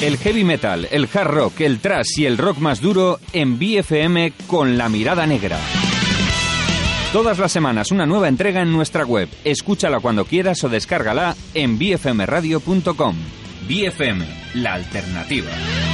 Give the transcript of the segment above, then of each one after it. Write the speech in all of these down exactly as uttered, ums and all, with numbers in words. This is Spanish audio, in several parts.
El heavy metal, el hard rock, el thrash y el rock más duro en B F M con La Mirada Negra. Todas las semanas una nueva entrega en nuestra web. Escúchala cuando quieras o descárgala en b f m radio punto com. B F M, la alternativa.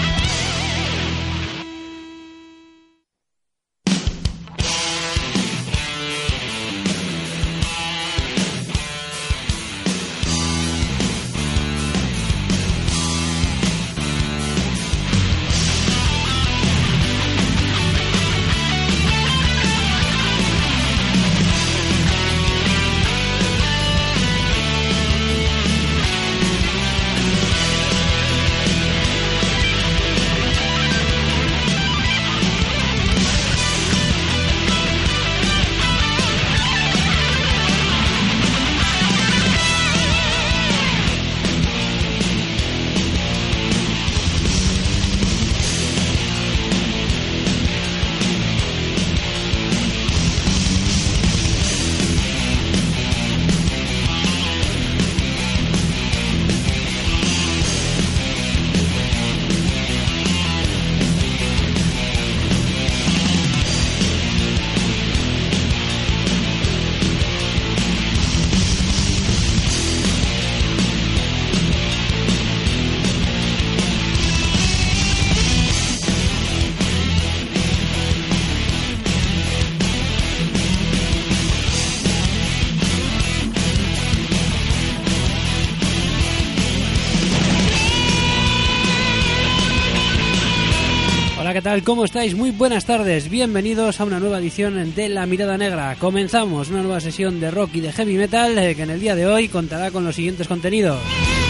¿Qué tal? ¿Cómo estáis? Muy buenas tardes. Bienvenidos a una nueva edición de La Mirada Negra. Comenzamos una nueva sesión de rock y de heavy metal eh, que en el día de hoy contará con los siguientes contenidos.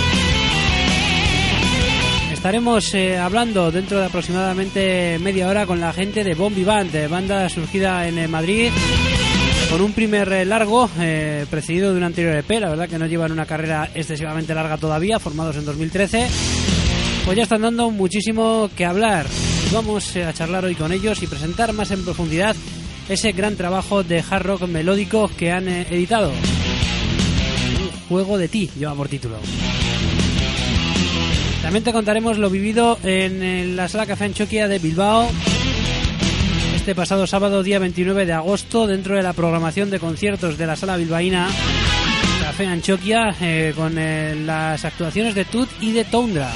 Estaremos eh, hablando dentro de aproximadamente media hora con la gente de Bon Vivant, eh, banda surgida en eh, Madrid, con un primer eh, largo eh, precedido de un anterior E P. La verdad que no llevan una carrera excesivamente larga todavía, formados en dos mil trece. Pues ya están dando muchísimo que hablar. Vamos a charlar hoy con ellos y presentar más en profundidad ese gran trabajo de hard rock melódico que han eh, editado. Un juego de ti lleva por título. También te contaremos lo vivido en, en la Sala Café Antxokia de Bilbao este pasado sábado, día veintinueve de agosto, dentro de la programación de conciertos de la Sala Bilbaína Café Antxokia, eh, con eh, las actuaciones de Tut y de Toundra.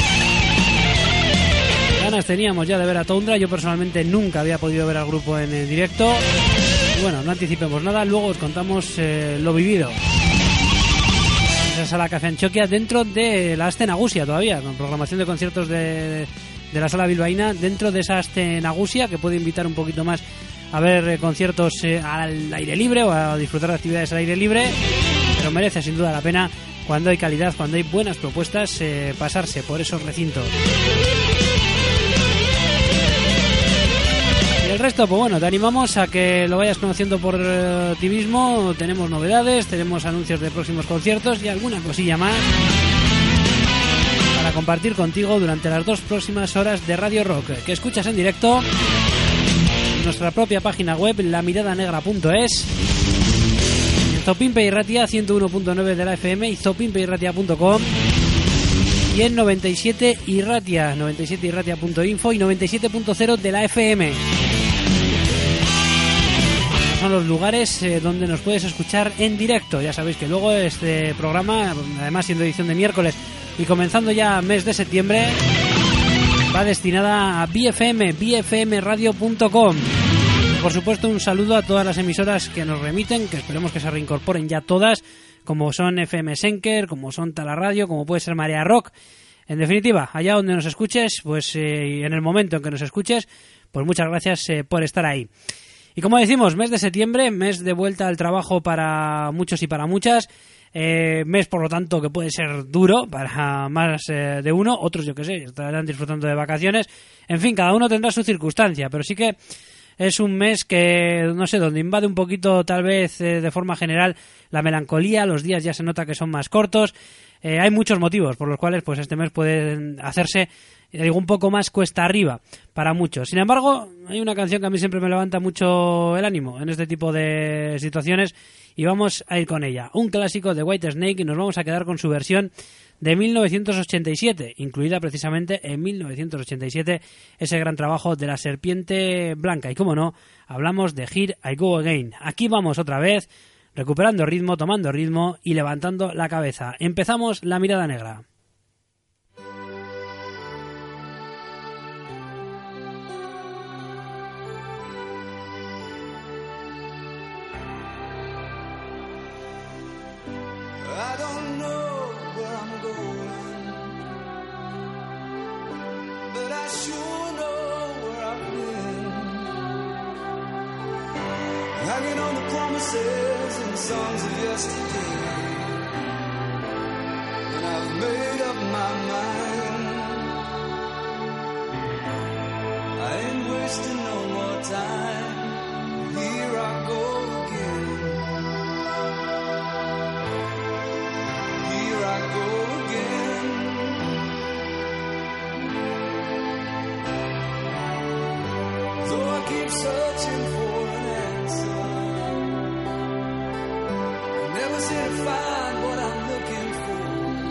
Ganas teníamos ya de ver a Toundra. Yo personalmente nunca había podido ver al grupo en el directo. Y bueno, no anticipemos nada, luego os contamos eh, lo vivido. Esa Sala Café Antxokia dentro de la Aste Nagusia todavía, con programación de conciertos de, de la Sala Bilbaína dentro de esa Aste Nagusia, que puede invitar un poquito más a ver eh, conciertos eh, al aire libre o a disfrutar de actividades al aire libre, pero merece sin duda la pena, cuando hay calidad, cuando hay buenas propuestas, eh, pasarse por esos recintos. El resto, pues bueno, te animamos a que lo vayas conociendo por eh, ti mismo. Tenemos novedades, tenemos anuncios de próximos conciertos y alguna cosilla más para compartir contigo durante las dos próximas horas de Radio Rock, que escuchas en directo en nuestra propia página web, la mirada negra punto es, en Zopimpe y Ratia ciento uno punto nueve de la F M y zopimpe y ratia punto com, y en noventa y siete y Ratia, noventa y siete y ratia punto info y noventa y siete punto cero de la F M. Son los lugares eh, donde nos puedes escuchar en directo. Ya sabéis que luego este programa, además siendo edición de miércoles y comenzando ya mes de septiembre, va destinada a B F M, b f m radio punto com. Por supuesto, un saludo a todas las emisoras que nos remiten, que esperemos que se reincorporen ya todas, como son F M Senker, como son Tala Radio, como puede ser Marea Rock. En definitiva, allá donde nos escuches, pues eh, en el momento en que nos escuches, pues muchas gracias eh, por estar ahí. Y como decimos, mes de septiembre, mes de vuelta al trabajo para muchos y para muchas, eh, mes por lo tanto que puede ser duro para más eh, de uno, otros yo que sé, estarán disfrutando de vacaciones, en fin, cada uno tendrá su circunstancia, pero sí que es un mes que, no sé, donde invade un poquito tal vez eh, de forma general la melancolía, los días ya se nota que son más cortos, eh, hay muchos motivos por los cuales pues este mes puede hacerse, digo, un poco más cuesta arriba para muchos. Sin embargo, hay una canción que a mí siempre me levanta mucho el ánimo en este tipo de situaciones y vamos a ir con ella. Un clásico de Whitesnake y nos vamos a quedar con su versión de mil novecientos ochenta y siete, incluida precisamente en mil novecientos ochenta y siete, ese gran trabajo de La Serpiente Blanca. Y como no, hablamos de Here I Go Again. Aquí vamos otra vez, recuperando ritmo, tomando ritmo y levantando la cabeza. Empezamos La Mirada Negra. Hanging on the promises and songs of yesterday, and I've made up my mind. I ain't wasting no more time. Here I go again. Here I go again. Though I keep searching for an answer, never seem to find what I'm looking for.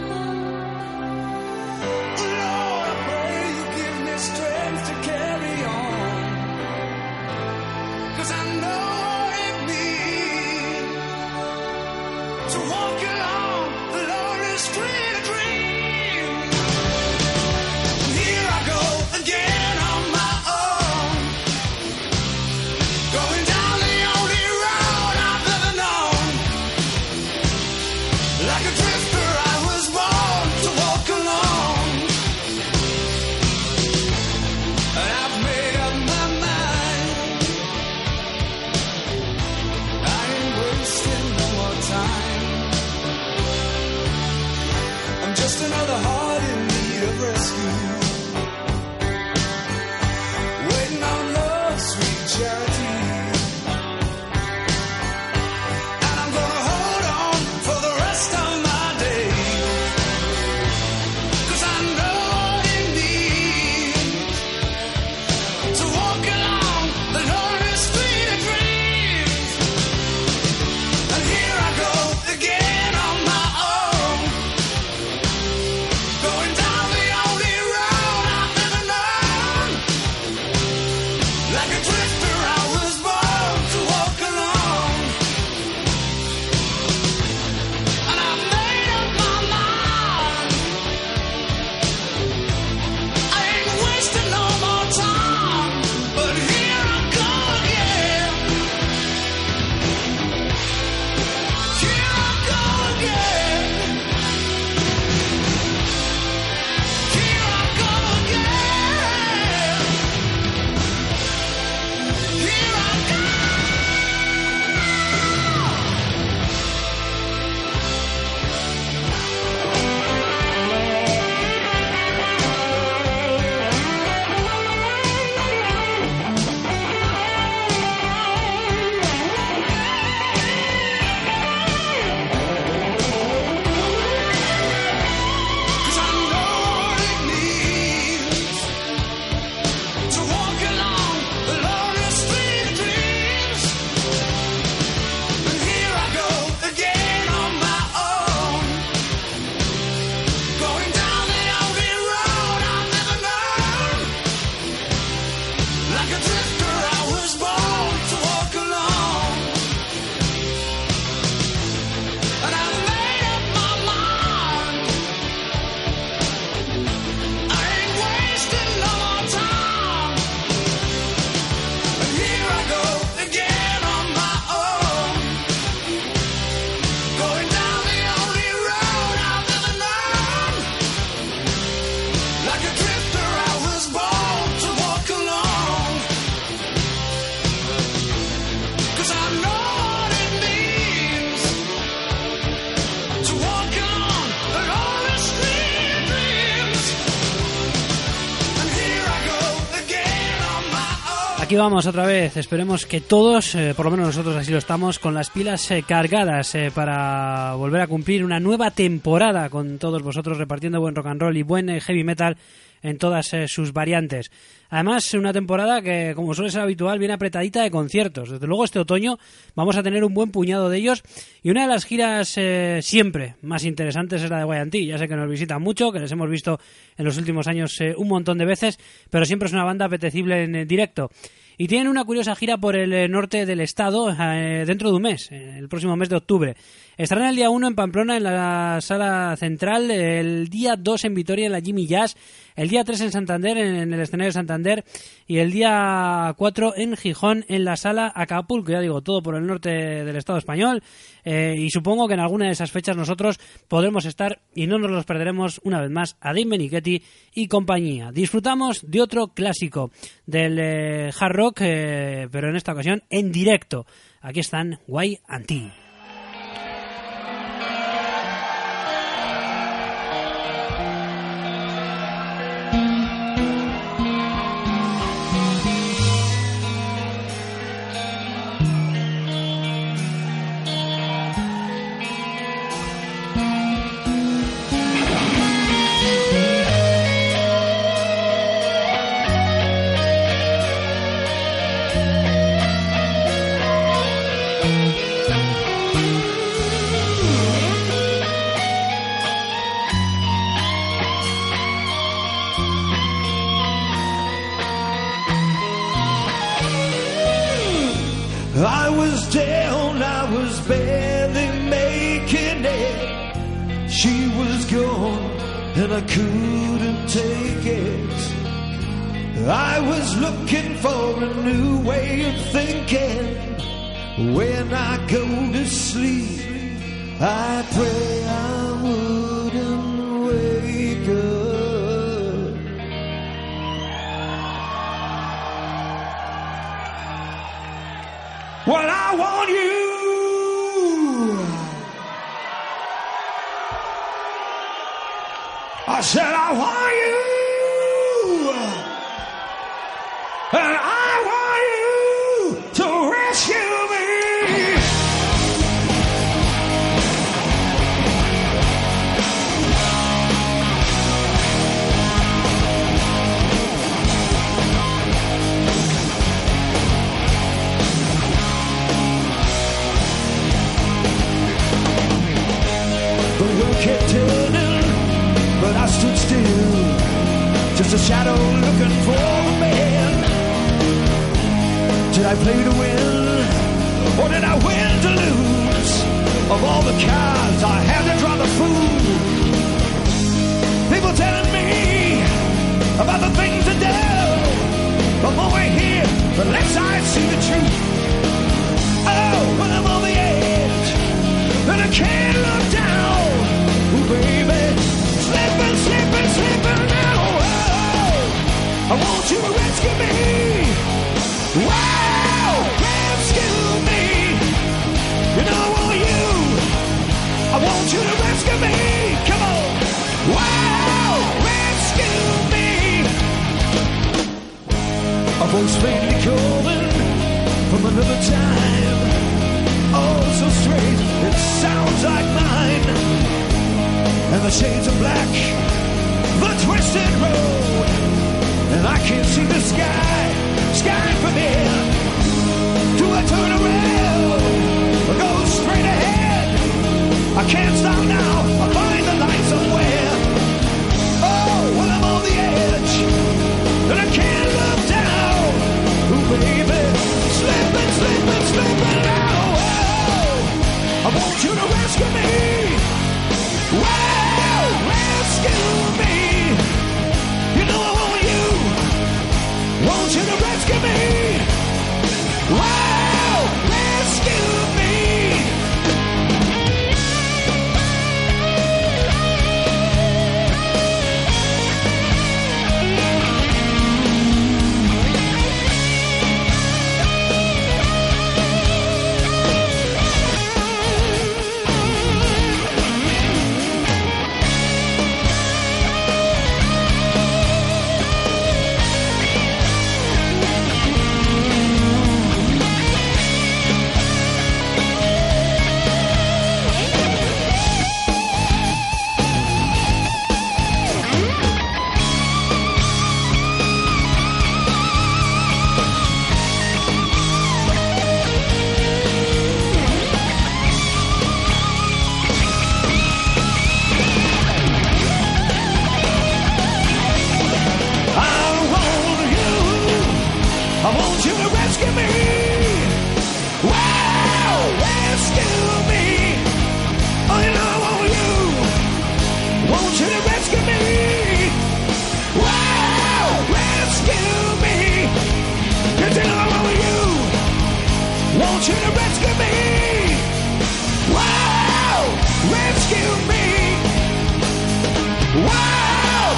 Lord, I pray you give me strength to carry on, 'cause I know what it means to walk along the lonely street of dreams. Here I go again on my own, going down the only road I've ever known. Aquí vamos otra vez, esperemos que todos, eh, por lo menos nosotros así lo estamos, con las pilas eh, cargadas eh, para volver a cumplir una nueva temporada con todos vosotros repartiendo buen rock and roll y buen eh, heavy metal en todas eh, sus variantes. Además, una temporada que, como suele ser habitual, viene apretadita de conciertos. Desde luego este otoño vamos a tener un buen puñado de ellos y una de las giras eh, siempre más interesantes es la de Y and T. Ya sé que nos visitan mucho, que les hemos visto en los últimos años eh, un montón de veces, pero siempre es una banda apetecible en eh, directo. Y tienen una curiosa gira por el eh, norte del estado eh, dentro de un mes, eh, el próximo mes de octubre. Estarán el día uno en Pamplona, en la sala central, el día dos en Vitoria, en la Jimmy Jazz, el día tres en Santander, en, en el escenario de Santander, y el día cuatro en Gijón, en la sala Acapulco. Ya digo, todo por el norte del estado español, eh, y supongo que en alguna de esas fechas nosotros podremos estar y no nos los perderemos una vez más a Dave Menichetti y compañía. Disfrutamos de otro clásico del eh, hard rock, eh, pero en esta ocasión en directo. Aquí están Y and T. I was down, I was barely making it. She was gone and I couldn't take it. I was looking for a new way of thinking. When I go to sleep, I pray I wouldn't wake up. Well, I want you. I said I want you. And I want you to rescue me. Kept turning, but I stood still, just a shadow looking for a man. Did I play to win, or did I win to lose? Of all the cards I had to draw the fool. People telling me about the things to do. The more I hear, the less I see the truth. Oh, when I'm on the edge, and I can't look down. Ooh, baby, slipping, slipping, slipping now. Oh, I want you to rescue me. Wow, rescue me. You know I want you. I want you to rescue me. Come on. Wow, rescue me. A voice faintly calling from another time. Oh, so strange, it sounds like mine. And the shades of black, the twisted road, and I can't see the sky, sky from here. Do I turn around or go straight ahead? I can't stop now, I'll find the light somewhere. Oh, when I'm on the edge, and I can't look down. Ooh, baby, slipping, slipping, slipping now. Oh, I want you to rescue me. Wow, rescue me. You know I want you. Want you to rescue me. Wow, rescue me.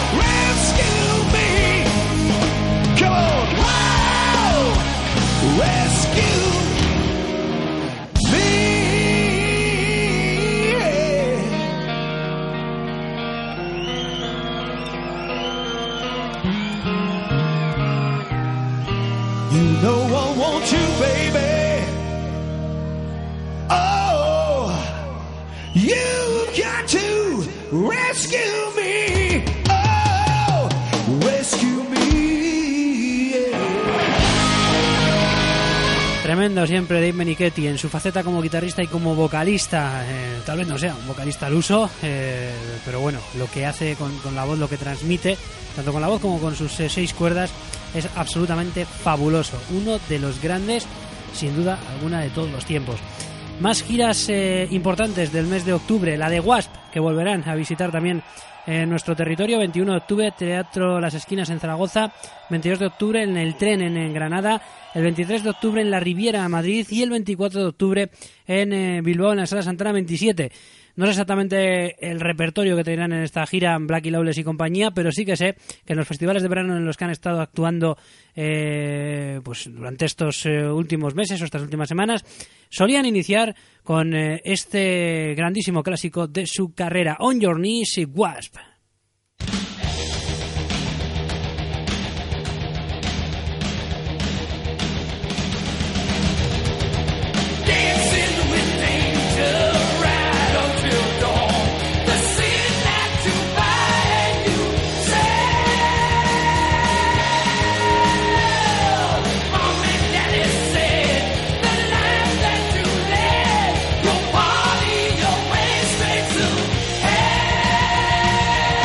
rescue me. Come on, wow, rescue me. You know I want you, baby. Oh, you've got to rescue me. Oh, rescue me. Yeah. Tremendo siempre Dave Menichetti en su faceta como guitarrista y como vocalista. Eh, tal vez no sea un vocalista al uso, eh, pero bueno, lo que hace con, con la voz, lo que transmite, tanto con la voz como con sus eh, seis cuerdas, es absolutamente fabuloso. Uno de los grandes, sin duda alguna, de todos los tiempos. Más giras eh, importantes del mes de octubre. La de Wasp, que volverán a visitar también en eh, nuestro territorio. veintiuno de octubre, Teatro Las Esquinas en Zaragoza. veintidós de octubre en el Tren en, en Granada. El veintitrés de octubre en la Riviera, Madrid. Y el veinticuatro de octubre en eh, Bilbao, en la Sala Santana veintisiete. No sé exactamente el repertorio que tendrán en esta gira Blackie Lawless y compañía, pero sí que sé que en los festivales de verano en los que han estado actuando eh, pues durante estos eh, últimos meses o estas últimas semanas, solían iniciar con eh, este grandísimo clásico de su carrera, On Your Knees y Wasp. Your body, your way straight to hell.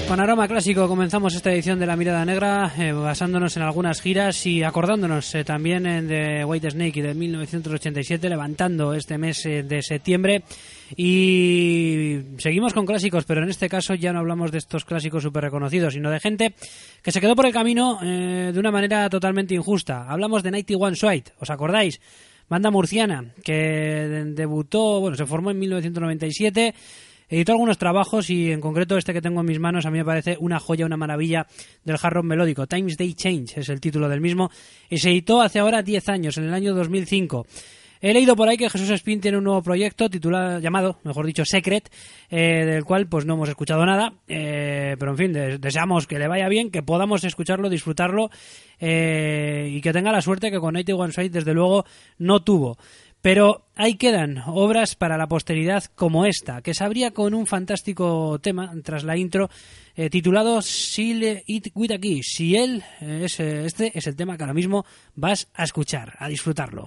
Con aroma clásico comenzamos esta edición de La Mirada Negra, eh, basándonos en algunas giras y acordándonos eh, también en The White Snake y de mil novecientos ochenta y siete, levantando este mes eh, de septiembre. Y seguimos con clásicos, pero en este caso ya no hablamos de estos clásicos súper reconocidos, sino de gente que se quedó por el camino eh, de una manera totalmente injusta. Hablamos de noventa y uno Suite, ¿os acordáis? Banda murciana que debutó, bueno, se formó en mil novecientos noventa y siete. Editó algunos trabajos y en concreto este que tengo en mis manos a mí me parece una joya, una maravilla del hard rock melódico. Times They Change es el título del mismo y se editó hace ahora diez años, en el año dos mil cinco. He leído por ahí que Jesús Espín tiene un nuevo proyecto titulado, llamado, mejor dicho, Secret, eh, del cual pues no hemos escuchado nada, eh, pero en fin, de, deseamos que le vaya bien, que podamos escucharlo, disfrutarlo eh, y que tenga la suerte que con noventa y uno Suite desde luego no tuvo. Pero ahí quedan obras para la posteridad como esta, que se abría con un fantástico tema tras la intro eh, titulado Seal It With a Kiss. Si él eh, es, eh, este es el tema que ahora mismo vas a escuchar, a disfrutarlo.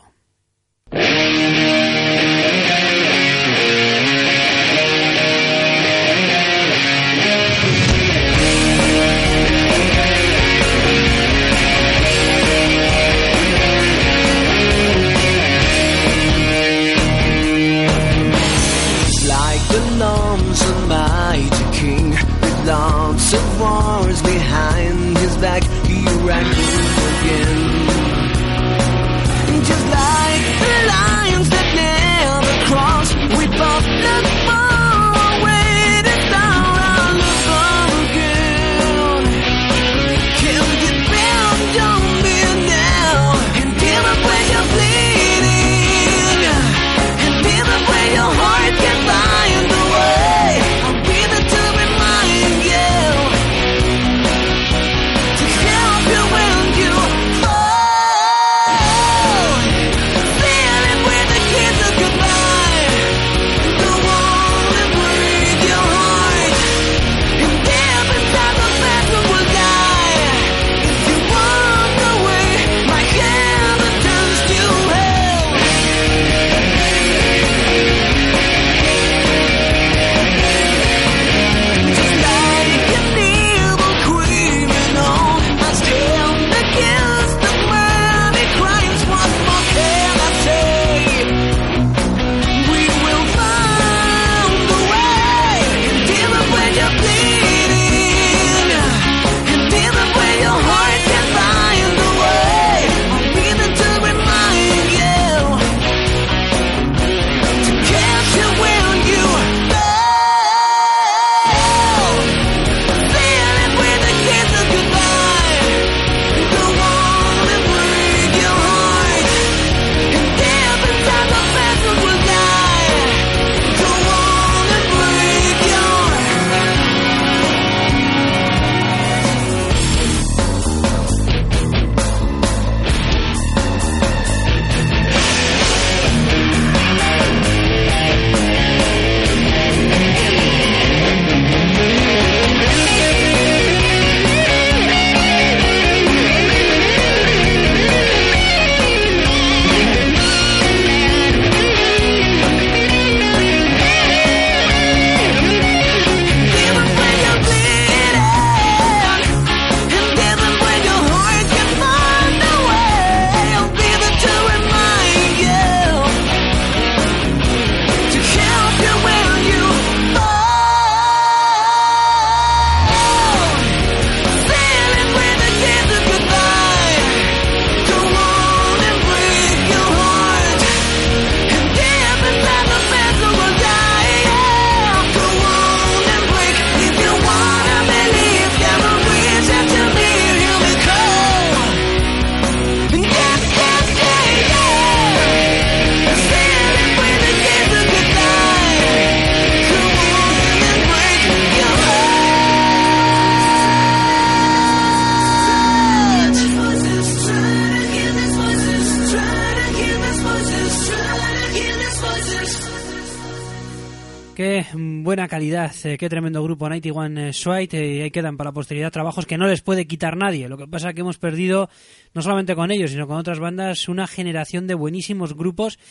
A mighty king with lots of wars behind his back, he ran again. Just like the lions that never cross, we both look far away to start our love again. Can't get bound, don't be now, and give up when you're bleeding, and give up when your heart can find the way. Qué buena calidad, eh, qué tremendo grupo noventa y uno Suite, y eh, ahí quedan para la posteridad trabajos que no les puede quitar nadie. Lo que pasa es que hemos perdido, no solamente con ellos, sino con otras bandas, una generación de buenísimos grupos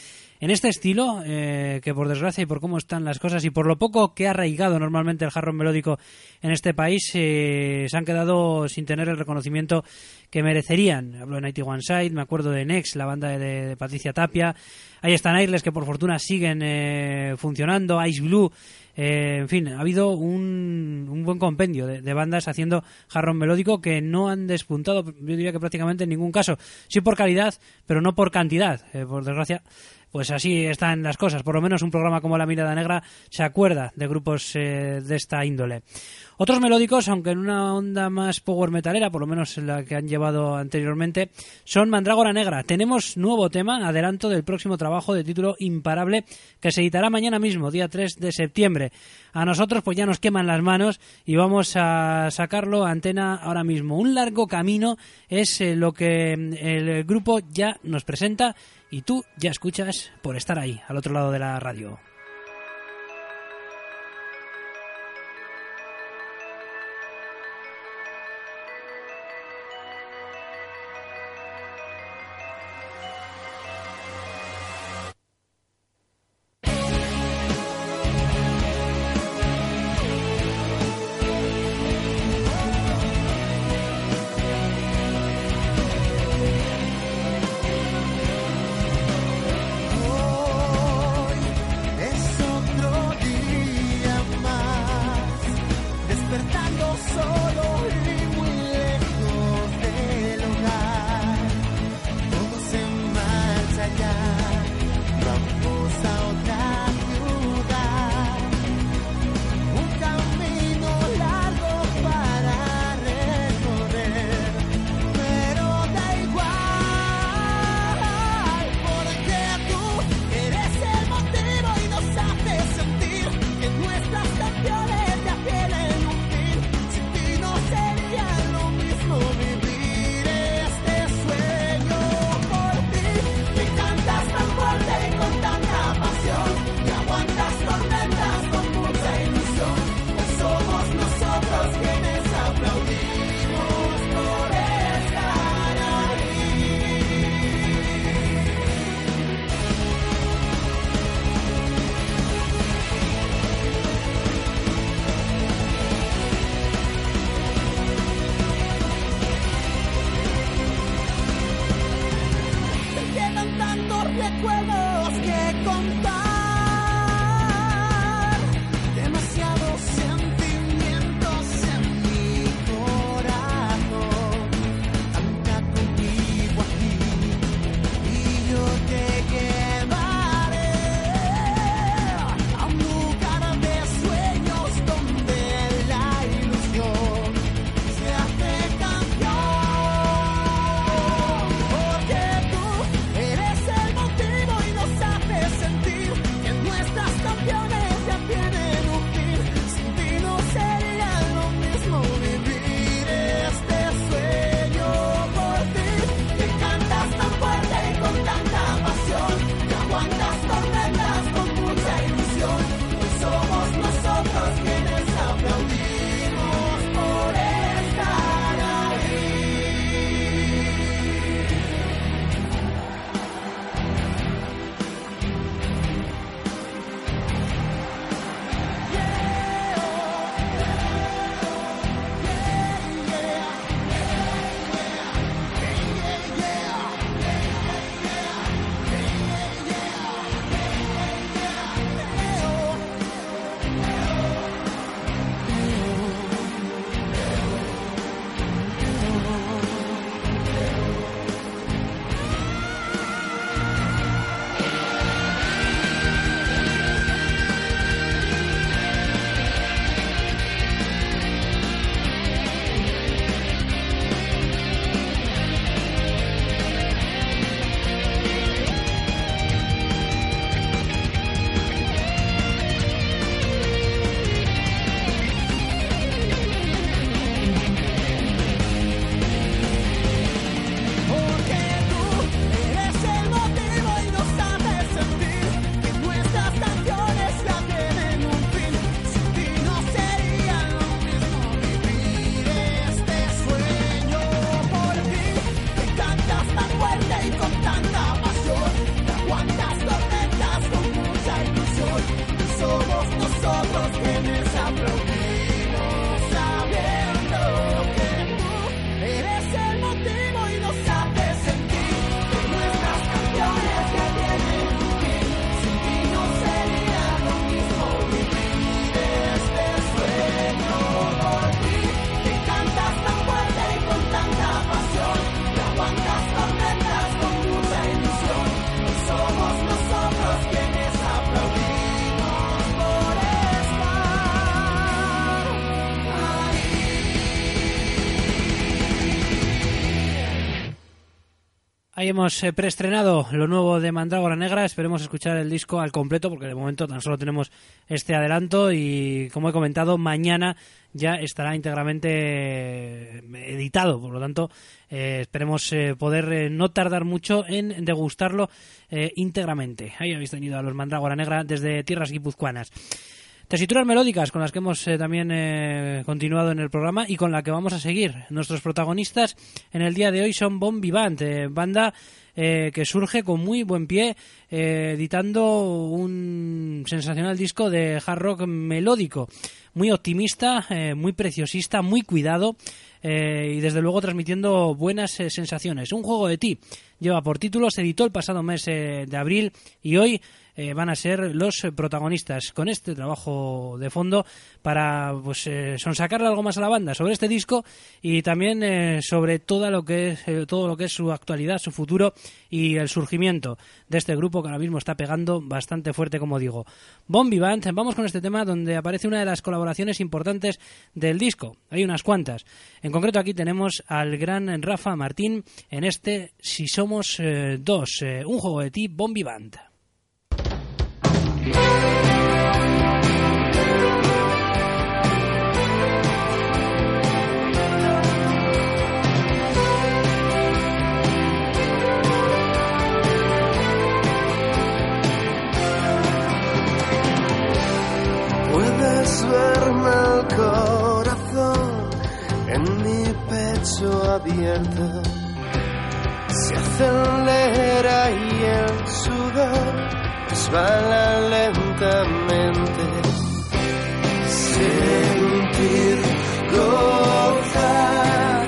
en este estilo, eh, que por desgracia y por cómo están las cosas y por lo poco que ha arraigado normalmente el hard rock melódico en este país, eh, se han quedado sin tener el reconocimiento que merecerían. Hablo de ninety one Side, me acuerdo de Next, la banda de, de Patricia Tapia. Ahí están Airless, que por fortuna siguen eh, funcionando, Ice Blue. Eh, en fin, ha habido un, un buen compendio de, de bandas haciendo hard rock melódico que no han despuntado, yo diría que prácticamente en ningún caso. Sí por calidad, pero no por cantidad. Eh, por desgracia, pues así están las cosas. Por lo menos un programa como La Mirada Negra se acuerda de grupos eh, de esta índole. Otros melódicos, aunque en una onda más power metalera, por lo menos la que han llevado anteriormente, son Mandrágora Negra. Tenemos nuevo tema, adelanto del próximo trabajo de título Imparable, que se editará mañana mismo, día tres de septiembre. A nosotros pues ya nos queman las manos y vamos a sacarlo a antena ahora mismo. Un largo camino es eh, lo que el grupo ya nos presenta y tú ya escuchas por estar ahí, al otro lado de la radio. Sentir Ahí hemos eh, preestrenado lo nuevo de Mandrágora Negra. Esperemos escuchar el disco al completo porque de momento tan solo tenemos este adelanto y, como he comentado, mañana ya estará íntegramente editado. Por lo tanto, eh, esperemos eh, poder eh, no tardar mucho en degustarlo eh, íntegramente. Ahí habéis tenido a los Mandrágora Negra desde tierras guipuzcoanas. Tesituras melódicas con las que hemos eh, también eh, continuado en el programa y con la que vamos a seguir. Nuestros protagonistas en el día de hoy son Bon Vivant, eh, banda eh, que surge con muy buen pie, eh, editando un sensacional disco de hard rock melódico, muy optimista, eh, muy preciosista, muy cuidado eh, y desde luego transmitiendo buenas eh, sensaciones. Un juego de ti lleva por título, se editó el pasado mes eh, de abril y hoy Eh, van a ser los eh, protagonistas con este trabajo de fondo para pues eh, sonsacarle algo más a la banda sobre este disco y también eh, sobre todo lo que es eh, todo lo que es su actualidad, su futuro y el surgimiento de este grupo que ahora mismo está pegando bastante fuerte, como digo. Bon Vivant, vamos con este tema donde aparece una de las colaboraciones importantes del disco. Hay unas cuantas. En concreto aquí tenemos al gran Rafa Martín en este Si Somos eh, Dos, eh, un juego de ti, Bon Vivant. Puedes verme el corazón en mi pecho abierto, se acelera y el sudor resbala lentamente. Sentir, gozar,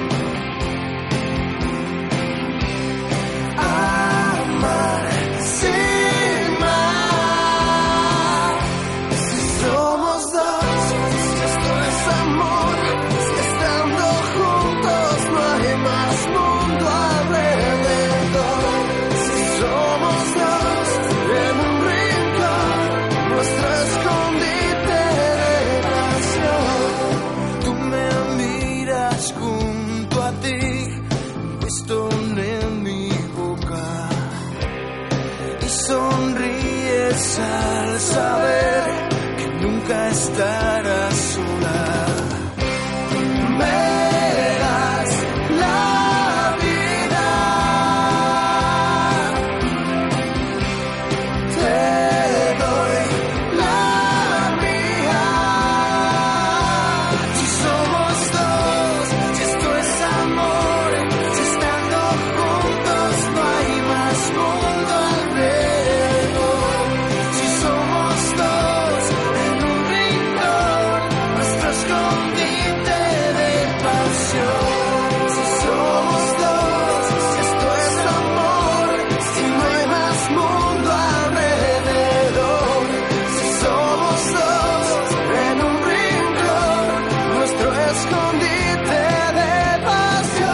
amar sin más. Si somos dos, si esto es amor, si estando juntos no hay más mundo alrededor. Si somos dos, en un rincón, nuestro escondite de pasión. Tú me miras junto a ti, Winston en mi boca, y sonríes al saber que nunca estarás sola. Me das la vida, te doy la mía. Si somos dos, si esto es amor, si estando juntos no hay más mundo alrededor. Si somos dos, en un rincón, nuestro escondite de pasión. Si somos dos, si esto es amor, si no hay más mundo alrededor. Si somos dos, en un rincón, nuestro escondite de pasión.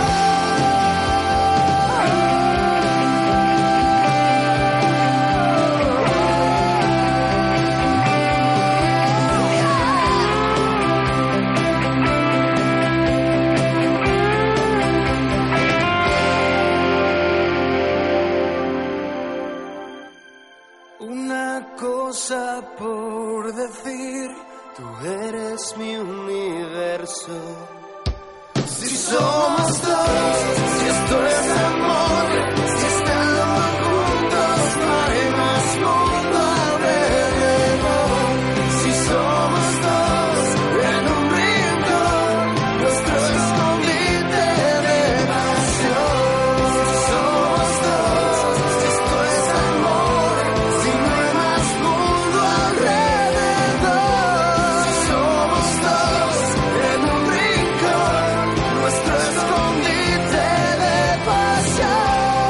Una cosa por decir, tú eres mi universo. Si somos dos, si esto es amor, si estamos juntos no hay más mundo alrededor. Si somos dos, en un rincón, nuestro escondite de pasión. Si somos dos, si esto es amor, si no hay más mundo alrededor. Si somos dos, en un rincón, nuestro escondite de pasión.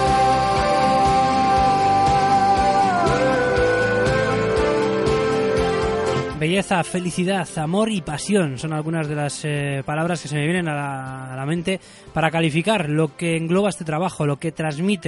Belleza, felicidad, amor y pasión son algunas de las eh, palabras que se me vienen a la, a la mente para calificar lo que engloba este trabajo, lo que transmite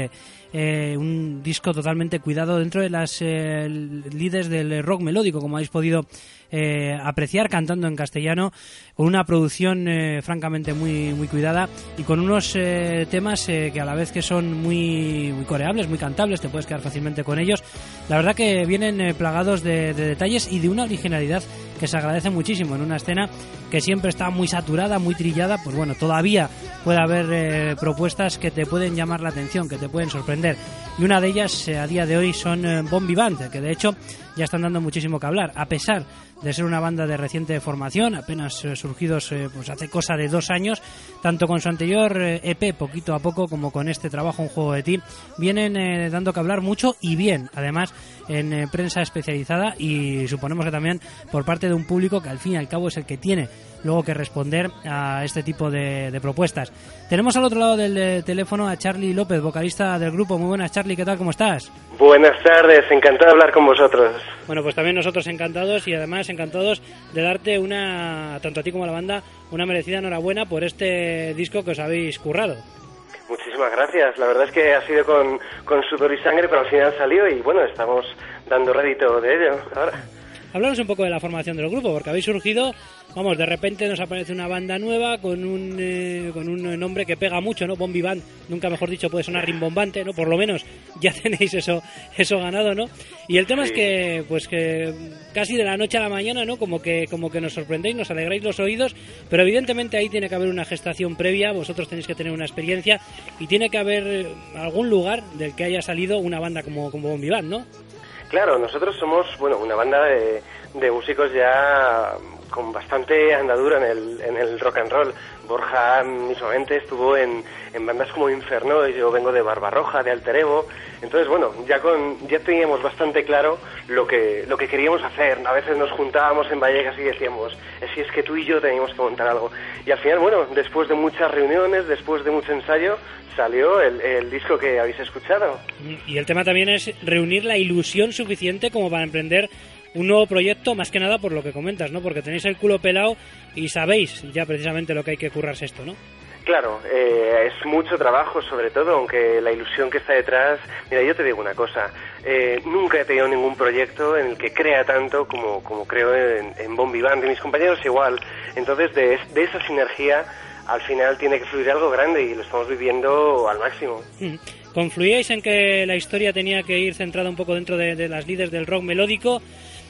eh, un disco totalmente cuidado dentro de las eh, líderes del rock melódico, como habéis podido eh, apreciar, cantando en castellano, con una producción eh, francamente muy muy cuidada y con unos eh, temas eh, que a la vez que son muy, muy coreables, muy cantables, te puedes quedar fácilmente con ellos. La verdad que vienen eh, plagados de, de detalles y de una originalidad que se agradece muchísimo en una escena que siempre está muy saturada, muy trillada. Pues bueno, todavía puede haber eh, propuestas que te pueden llamar la atención, que te pueden sorprender, y una de ellas eh, a día de hoy son eh, Bon Vivant, que de hecho ya están dando muchísimo que hablar, a pesar de ser una banda de reciente formación, apenas eh, surgidos eh, pues hace cosa de dos años, tanto con su anterior eh, E P, poquito a poco, como con este trabajo, Un juego de ti, vienen eh, dando que hablar mucho y bien, además en eh, prensa especializada, y suponemos que también por parte de un público que al fin y al cabo es el que tiene luego que responder a este tipo de, de propuestas. Tenemos al otro lado del eh, teléfono a Charly López, vocalista del grupo. Muy buenas, Charly, ¿qué tal? ¿Cómo estás? Buenas tardes, encantado de hablar con vosotros. Bueno, pues también nosotros encantados, y además encantados de darte una, tanto a ti como a la banda, una merecida enhorabuena por este disco que os habéis currado. Muchísimas gracias, la verdad es que ha sido con, con sudor y sangre, pero al final salió y bueno, estamos dando rédito de ello ahora. Háblanos un poco de la formación del grupo, porque habéis surgido, vamos, de repente nos aparece una banda nueva con un eh, con un nombre que pega mucho, ¿no? Bon Vivant, nunca mejor dicho, puede sonar rimbombante, ¿no? Por lo menos ya tenéis eso eso ganado, ¿no? Y el tema sí. es que, pues que casi de la noche a la mañana, ¿no? Como que como que nos sorprendéis, nos alegráis los oídos, pero evidentemente ahí tiene que haber una gestación previa, vosotros tenéis que tener una experiencia y tiene que haber algún lugar del que haya salido una banda como, como Bon Vivant, ¿no? Claro, nosotros somos, bueno, una banda de, de músicos ya con bastante andadura en el, en el rock and roll. Borja mismamente estuvo en, en bandas como Inferno, y yo vengo de Barbarroja, de Alter Ego. Entonces, bueno, ya con ya teníamos bastante claro lo que lo que queríamos hacer. A veces nos juntábamos en Vallecas y decíamos, si es que tú y yo teníamos que montar algo. Y al final, bueno, después de muchas reuniones, después de mucho ensayo, salió el, el disco que habéis escuchado. Y el tema también es reunir la ilusión suficiente como para emprender un nuevo proyecto, más que nada por lo que comentas, ¿no? Porque tenéis el culo pelado y sabéis ya precisamente lo que hay que currarse esto, ¿no? Claro, eh, es mucho trabajo, sobre todo, aunque la ilusión que está detrás... Mira, yo te digo una cosa, eh, nunca he tenido ningún proyecto en el que crea tanto como, como creo en, en Bon Vivant, y mis compañeros igual. Entonces, de, de esa sinergia, al final tiene que fluir algo grande y lo estamos viviendo al máximo. ¿Confluíais en que la historia tenía que ir centrada un poco dentro de, de las líderes del rock melódico?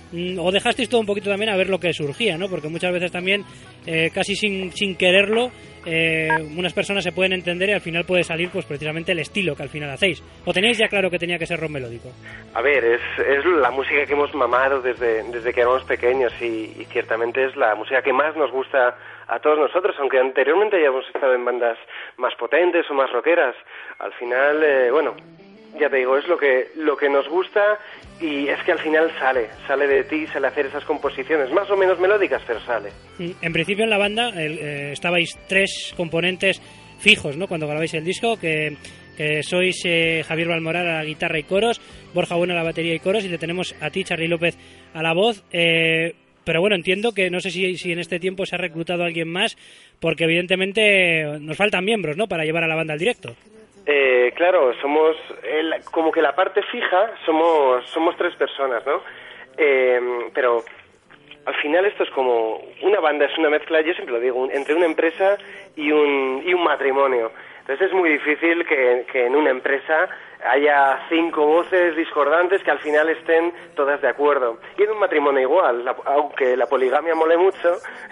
¿O dejasteis todo un poquito también a ver lo que surgía, ¿no? Porque muchas veces también, eh, casi sin, sin quererlo, eh, unas personas se pueden entender y al final puede salir pues precisamente el estilo que al final hacéis. ¿O teníais ya claro que tenía que ser rock melódico? A ver, es, es la música que hemos mamado desde, desde que éramos pequeños y, y ciertamente es la música que más nos gusta a todos nosotros, aunque anteriormente ya hemos estado en bandas más potentes o más rockeras. Al final, eh, bueno, ya te digo, es lo que lo que nos gusta, y es que al final sale, sale de ti, sale hacer esas composiciones, más o menos melódicas, pero sale. En principio en la banda el, eh, estabais tres componentes fijos, ¿no? Cuando grabáis el disco, que, que sois eh, Javier Balmoral a la guitarra y coros, Borja Bueno a la batería y coros, y le tenemos a ti, Charly López, a la voz. Eh, pero bueno, entiendo que no sé si, si en este tiempo se ha reclutado a alguien más, porque evidentemente nos faltan miembros, ¿no? Para llevar a la banda al directo. Eh, claro, somos el, como que la parte fija somos somos tres personas, ¿no? Eh, pero al final esto es como una banda, es una mezcla, yo siempre lo digo, entre una empresa y un y un matrimonio. Entonces es muy difícil que, que en una empresa haya cinco voces discordantes que al final estén todas de acuerdo. Y en un matrimonio igual, la, aunque la poligamia mole mucho,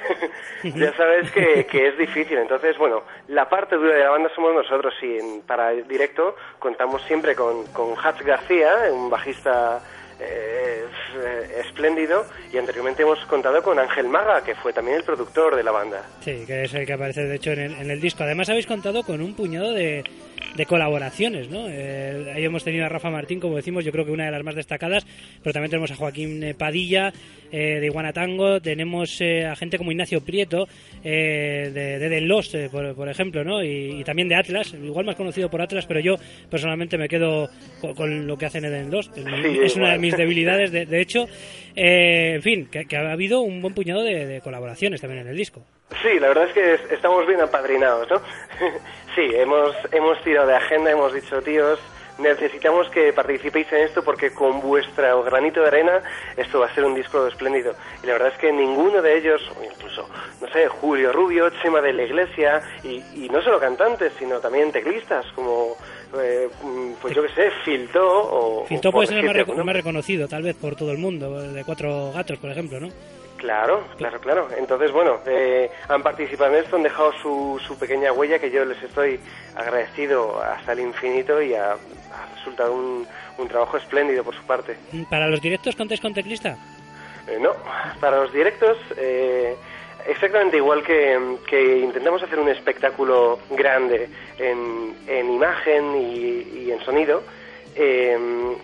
ya sabes que, que es difícil. Entonces, bueno, la parte dura de la banda somos nosotros, y en, para el directo contamos siempre con, con Hatch García, un bajista eh, espléndido, y anteriormente hemos contado con Ángel Maga, que fue también el productor de la banda. Sí, que es el que aparece de hecho en el, en el disco. Además habéis contado con un puñado de, de colaboraciones, ¿no? Eh, ahí hemos tenido a Rafa Martín, como decimos, yo creo que una de las más destacadas, pero también tenemos a Joaquín Padilla, eh, de Iguana Tango, tenemos eh, a gente como Ignacio Prieto, eh, de, de Den Lost, eh, por, por ejemplo, ¿no? Y, y también de Atlas, igual más conocido por Atlas, pero yo personalmente me quedo con, con lo que hacen en Den Lost, es, sí, es una de mis debilidades, de, de hecho, eh, en fin, que, que ha habido un buen puñado de, de colaboraciones también en el disco. Sí, la verdad es que estamos bien apadrinados, ¿no? Sí, hemos hemos tirado de agenda, hemos dicho, tíos, necesitamos que participéis en esto porque con vuestro granito de arena esto va a ser un disco espléndido. Y la verdad es que ninguno de ellos, o incluso, no sé, Julio Rubio, Chema de la Iglesia, y, y no solo cantantes, sino también teclistas, como, eh, pues yo qué sé, Filtó o... Filtó o puede ser el más, Forgete, reco- ¿no? más reconocido, tal vez, por todo el mundo, de Cuatro Gatos, por ejemplo, ¿no? Claro, claro, claro. Entonces, bueno, eh, han participado en esto, han dejado su, su pequeña huella, que yo les estoy agradecido hasta el infinito, y ha, ha resultado un, un trabajo espléndido por su parte. ¿Para los directos contáis con teclista? Eh, no, para los directos, eh, exactamente igual que, que intentamos hacer un espectáculo grande en, en imagen y, y en sonido, eh,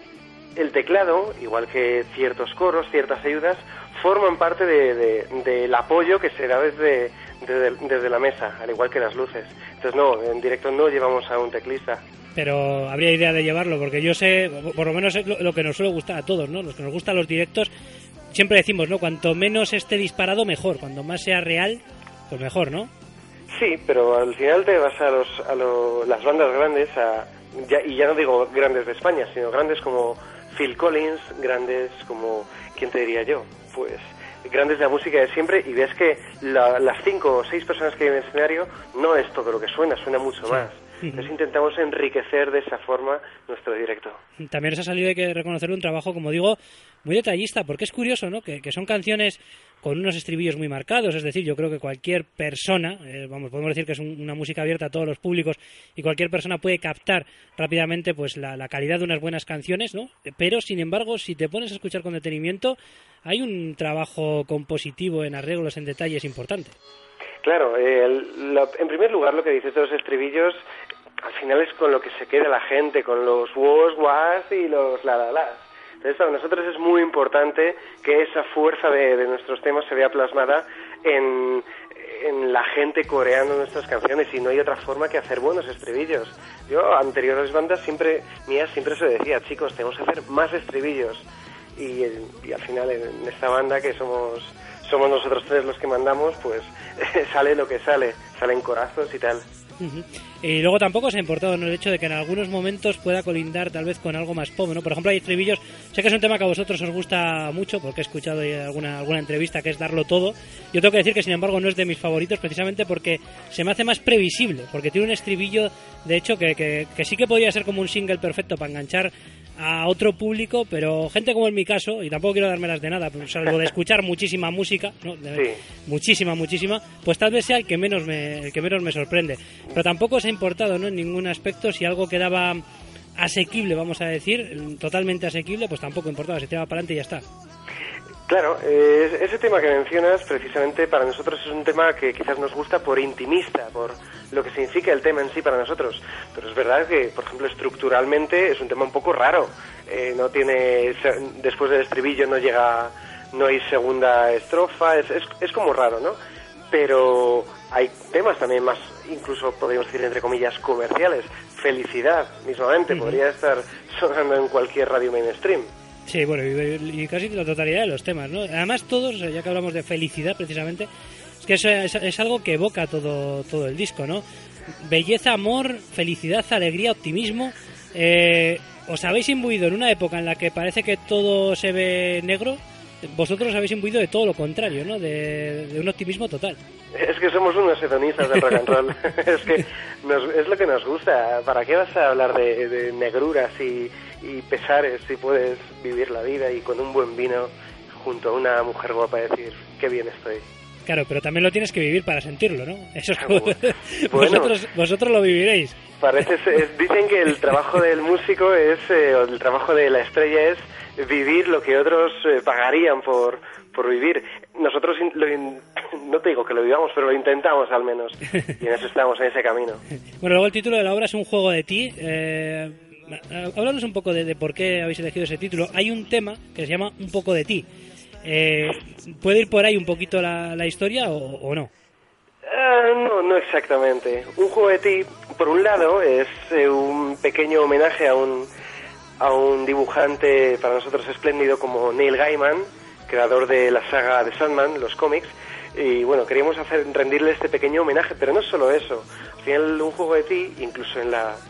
el teclado, igual que ciertos coros, ciertas ayudas, forman parte de, de, del apoyo que se da desde, desde, desde la mesa, al igual que las luces. Entonces, no, en directo no llevamos a un teclista. Pero habría idea de llevarlo, porque yo sé, por lo menos es lo, lo que nos suele gustar a todos, ¿no? Los que nos gustan los directos, siempre decimos, ¿no? Cuanto menos esté disparado, mejor. Cuanto más sea real, pues mejor, ¿no? Sí, pero al final te vas a, los, a lo, las bandas grandes, a, ya, y ya no digo grandes de España, sino grandes como Phil Collins, grandes como, ¿quién te diría yo? Pues grandes de la música de siempre, y ves que la, las cinco o seis personas que hay en el escenario no es todo lo que suena, suena mucho Sí. más. Entonces intentamos enriquecer de esa forma nuestro directo. También os ha salido, hay que reconocer, un trabajo, como digo, muy detallista, porque es curioso, ¿no? Que, que son canciones con unos estribillos muy marcados, es decir, yo creo que cualquier persona, eh, vamos, podemos decir que es un, una música abierta a todos los públicos, y cualquier persona puede captar rápidamente pues la, la calidad de unas buenas canciones, ¿no? Pero, sin embargo, si te pones a escuchar con detenimiento, hay un trabajo compositivo en arreglos, en detalles importante. Claro, eh, el- lo- en primer lugar lo que dices de los estribillos, al final es con lo que se queda la gente, con los was, was y los la la las. Entonces para nosotros es muy importante que esa fuerza de, de nuestros temas se vea plasmada en, en la gente coreando nuestras canciones, y no hay otra forma que hacer buenos estribillos. Yo, a anteriores bandas siempre mías siempre se decía, chicos, tenemos que hacer más estribillos, y, y al final en esta banda, que somos somos nosotros tres los que mandamos, pues sale lo que sale, salen corazos y tal. Uh-huh. Y luego tampoco os ha importado, ¿no?, el hecho de que en algunos momentos pueda colindar tal vez con algo más pop, ¿no? Por ejemplo, hay estribillos, sé que es un tema que a vosotros os gusta mucho, porque he escuchado alguna, alguna entrevista, que es Darlo Todo. Yo tengo que decir que, sin embargo, no es de mis favoritos, precisamente porque se me hace más previsible, porque tiene un estribillo, de hecho, que, que, que sí que podría ser como un single perfecto para enganchar a otro público, pero gente como en mi caso, y tampoco quiero dármelas de nada, salvo de escuchar muchísima música, ¿no? De, Sí. muchísima, muchísima, pues tal vez sea el que menos me, el que menos me sorprende. Pero tampoco os ha importado, ¿no?, en ningún aspecto, si algo quedaba asequible, vamos a decir, totalmente asequible, pues tampoco importaba, se tiraba para adelante y ya está. Claro, eh, ese tema que mencionas, precisamente para nosotros es un tema que quizás nos gusta por intimista, por lo que significa el tema en sí para nosotros. Pero es verdad que, por ejemplo, estructuralmente es un tema un poco raro. Eh, no tiene, después del estribillo no llega, no hay segunda estrofa, es, es, es como raro, ¿no? Pero hay temas también más, incluso podríamos decir entre comillas, comerciales. Felicidad, mismamente, uh-huh. podría estar sonando en cualquier radio mainstream. Sí, bueno, y, y casi la totalidad de los temas, ¿no? Además todos, ya que hablamos de felicidad precisamente, es que eso es, es algo que evoca todo, todo el disco, ¿no? Belleza, amor, felicidad, alegría, optimismo. Eh, ¿Os habéis imbuido en una época en la que parece que todo se ve negro? Vosotros habéis imbuido de todo lo contrario, ¿no? De, de un optimismo total. Es que somos unos hedonistas del rock and roll. Es que nos, es lo que nos gusta. ¿Para qué vas a hablar de, de negruras y, y pesares si puedes vivir la vida y con un buen vino junto a una mujer guapa decir qué bien estoy? Claro, pero también lo tienes que vivir para sentirlo, ¿no? Eso es como... Bueno, vosotros, vosotros lo viviréis. Parece ser, dicen que el trabajo del músico es, eh, o el trabajo de la estrella es vivir lo que otros eh, pagarían por, por vivir. Nosotros lo in, no te digo que lo vivamos, pero lo intentamos al menos. Y en eso estamos, en ese camino. Bueno, luego el título de la obra es Un juego de ti. Eh, háblanos un poco de, de por qué habéis elegido ese título. Hay un tema que se llama Un poco de ti. Eh, ¿Puede ir por ahí un poquito la, la historia o, o no? Uh, no, no exactamente. Un juego de ti, por un lado, es eh, un pequeño homenaje a un, a un dibujante para nosotros espléndido como Neil Gaiman, creador de la saga de Sandman, los cómics, y bueno, queríamos hacer rendirle este pequeño homenaje, pero no solo eso. Al final, Un juego de ti, incluso en la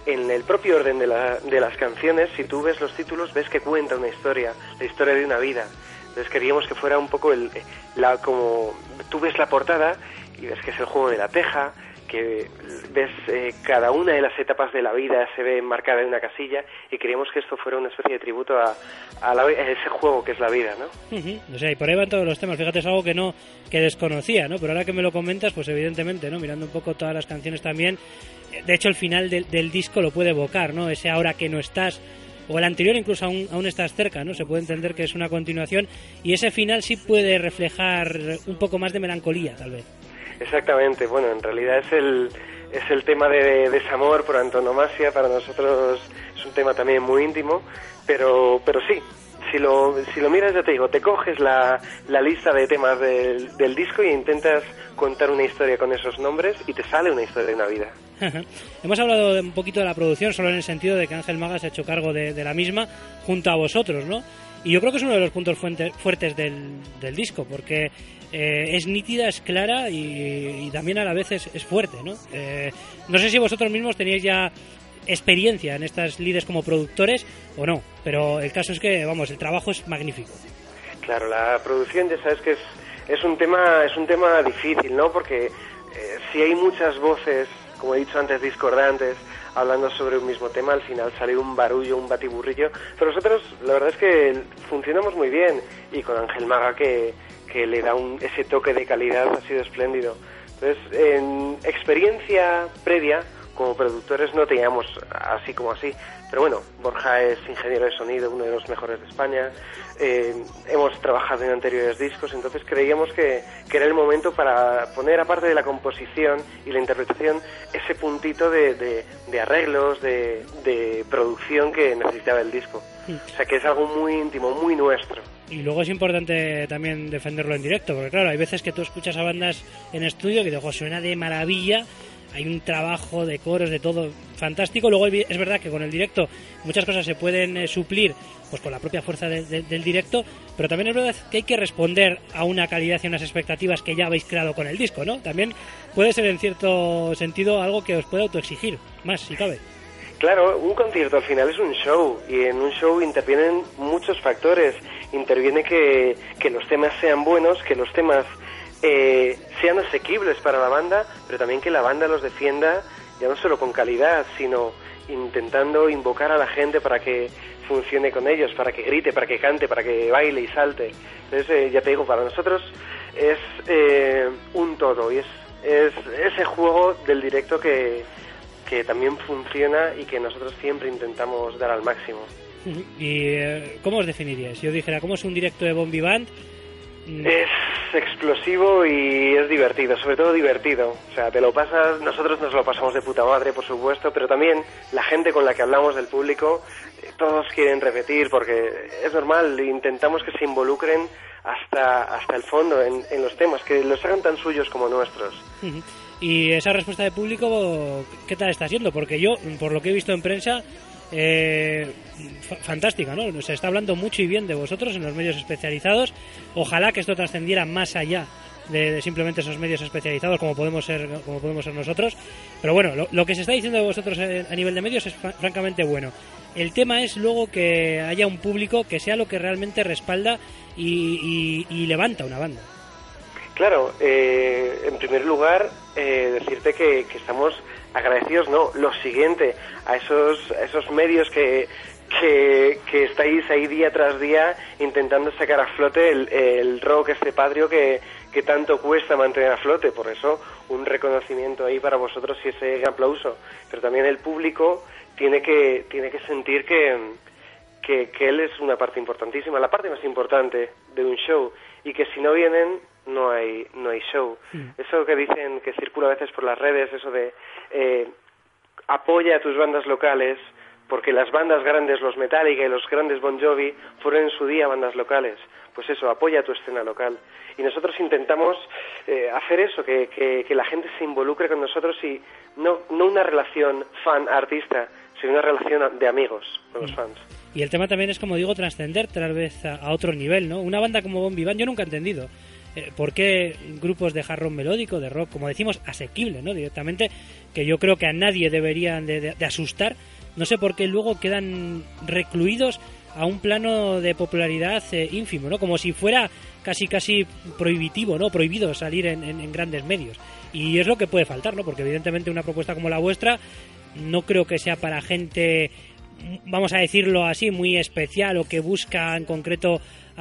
en el propio orden de, la, de las canciones, si tú ves los títulos, ves que cuenta una historia, la historia de una vida. Entonces queríamos que fuera un poco el, la, como tú ves la portada y ves que es el juego de la teja, que ves eh, cada una de las etapas de la vida se ve marcada en una casilla, y queríamos que esto fuera una especie de tributo a, a, la, a ese juego que es la vida, ¿no? Uh-huh. O sea, y por ahí van todos los temas. Fíjate, es algo que no que desconocía, ¿no? Pero ahora que me lo comentas, pues evidentemente, ¿no? Mirando un poco todas las canciones también, de hecho el final del, del disco lo puede evocar, ¿no? Ese ahora que no estás, o el anterior incluso aún, aún estás cerca, ¿no? Se puede entender que es una continuación, y ese final sí puede reflejar un poco más de melancolía, tal vez. Exactamente, bueno, en realidad es el es el tema de desamor por antonomasia. Para nosotros es un tema también muy íntimo, pero pero sí, si lo si lo miras, ya te digo, te coges la, la lista de temas del, del disco e intentas contar una historia con esos nombres y te sale una historia de una vida. Hemos hablado de un poquito de la producción, solo en el sentido de que Ángel Maga se ha hecho cargo de, de la misma junto a vosotros, ¿no? Y yo creo que es uno de los puntos fuente, fuertes del, del disco, porque eh, es nítida, es clara y, y también a la vez es, es fuerte, ¿no? Eh, no sé si vosotros mismos teníais ya experiencia en estas lides como productores o no, pero el caso es que, vamos, el trabajo es magnífico. Claro, la producción ya sabes que es, es un tema es un tema difícil, ¿no? Porque eh, si hay muchas voces, como he dicho antes, discordantes, hablando sobre un mismo tema, al final sale un barullo, un batiburrillo. Pero nosotros, la verdad es que funcionamos muy bien, y con Ángel Maga, que, que le da un, ese toque de calidad, ha sido espléndido. Entonces, en experiencia previa, como productores no teníamos así como así, pero bueno, Borja es ingeniero de sonido, uno de los mejores de España, eh, hemos trabajado en anteriores discos, entonces creíamos que, que era el momento para poner, aparte de la composición y la interpretación, ese puntito de, de, de arreglos, de, de producción que necesitaba el disco. O sea que es algo muy íntimo, muy nuestro. Y luego es importante también defenderlo en directo, porque claro, hay veces que tú escuchas a bandas en estudio que te digo, suena de maravilla, hay un trabajo de coros, de todo fantástico. Luego es verdad que con el directo muchas cosas se pueden eh, suplir pues con la propia fuerza de, de, del directo, pero también es verdad que hay que responder a una calidad y unas expectativas que ya habéis creado con el disco, ¿no? También puede ser en cierto sentido algo que os puede autoexigir, más si cabe. Claro, un concierto al final es un show, y en un show intervienen muchos factores. Interviene que, que los temas sean buenos, que los temas eh, sean asequibles para la banda, pero también que la banda los defienda, ya no solo con calidad, sino intentando invocar a la gente para que funcione con ellos, para que grite, para que cante, para que baile y salte. Entonces, eh, ya te digo, para nosotros es eh, un todo, y es, es ese juego del directo que, que también funciona y que nosotros siempre intentamos dar al máximo. ¿Y eh, cómo os definiríais? Si yo dijera, ¿cómo es un directo de Bon Vivant? Es explosivo y es divertido, sobre todo divertido. O sea, te lo pasas, nosotros nos lo pasamos de puta madre, por supuesto, pero también la gente con la que hablamos del público, eh, todos quieren repetir, porque es normal, intentamos que se involucren hasta hasta el fondo en, en los temas, que los hagan tan suyos como nuestros. Uh-huh. Y esa respuesta de público, ¿qué tal está siendo? Porque yo, por lo que he visto en prensa, eh, f- fantástica, ¿no? Se está hablando mucho y bien de vosotros en los medios especializados. Ojalá que esto trascendiera más allá de, de simplemente esos medios especializados como podemos ser como podemos ser nosotros. Pero bueno, lo, lo que se está diciendo de vosotros a nivel de medios es fr- francamente bueno. El tema es luego que haya un público que sea lo que realmente respalda y, y, y levanta una banda. Claro, eh, en primer lugar, eh, decirte que, que estamos agradecidos, no, lo siguiente, a esos, a esos medios que, que, que estáis ahí día tras día intentando sacar a flote el, el rock este patrio que, que tanto cuesta mantener a flote. Por eso, un reconocimiento ahí para vosotros y ese aplauso. Pero también el público tiene que, tiene que sentir que, que, que él es una parte importantísima, la parte más importante de un show, y que si no vienen no hay no hay show. Mm. Eso que dicen, que circula a veces por las redes, eso de eh, apoya a tus bandas locales, porque las bandas grandes, los Metallica y los grandes Bon Jovi, fueron en su día bandas locales. Pues eso, apoya a tu escena local. Y nosotros intentamos eh, hacer eso, que, que, que la gente se involucre con nosotros, y no, no una relación fan-artista, sino una relación de amigos con los fans. Y el tema también es, como digo, trascender tal vez a, a otro nivel, ¿no? Una banda como Bon Vivant, yo nunca he entendido eh, ¿por qué grupos de hard rock melódico, de rock, como decimos, asequible, ¿no? Directamente, que yo creo que a nadie deberían de, de, de asustar, no sé por qué luego quedan recluidos a un plano de popularidad eh, ínfimo, ¿no? Como si fuera casi casi prohibitivo, ¿no? Prohibido salir en, en, en grandes medios. Y es lo que puede faltar, ¿no? Porque evidentemente una propuesta como la vuestra no creo que sea para gente, vamos a decirlo así, muy especial o que busca en concreto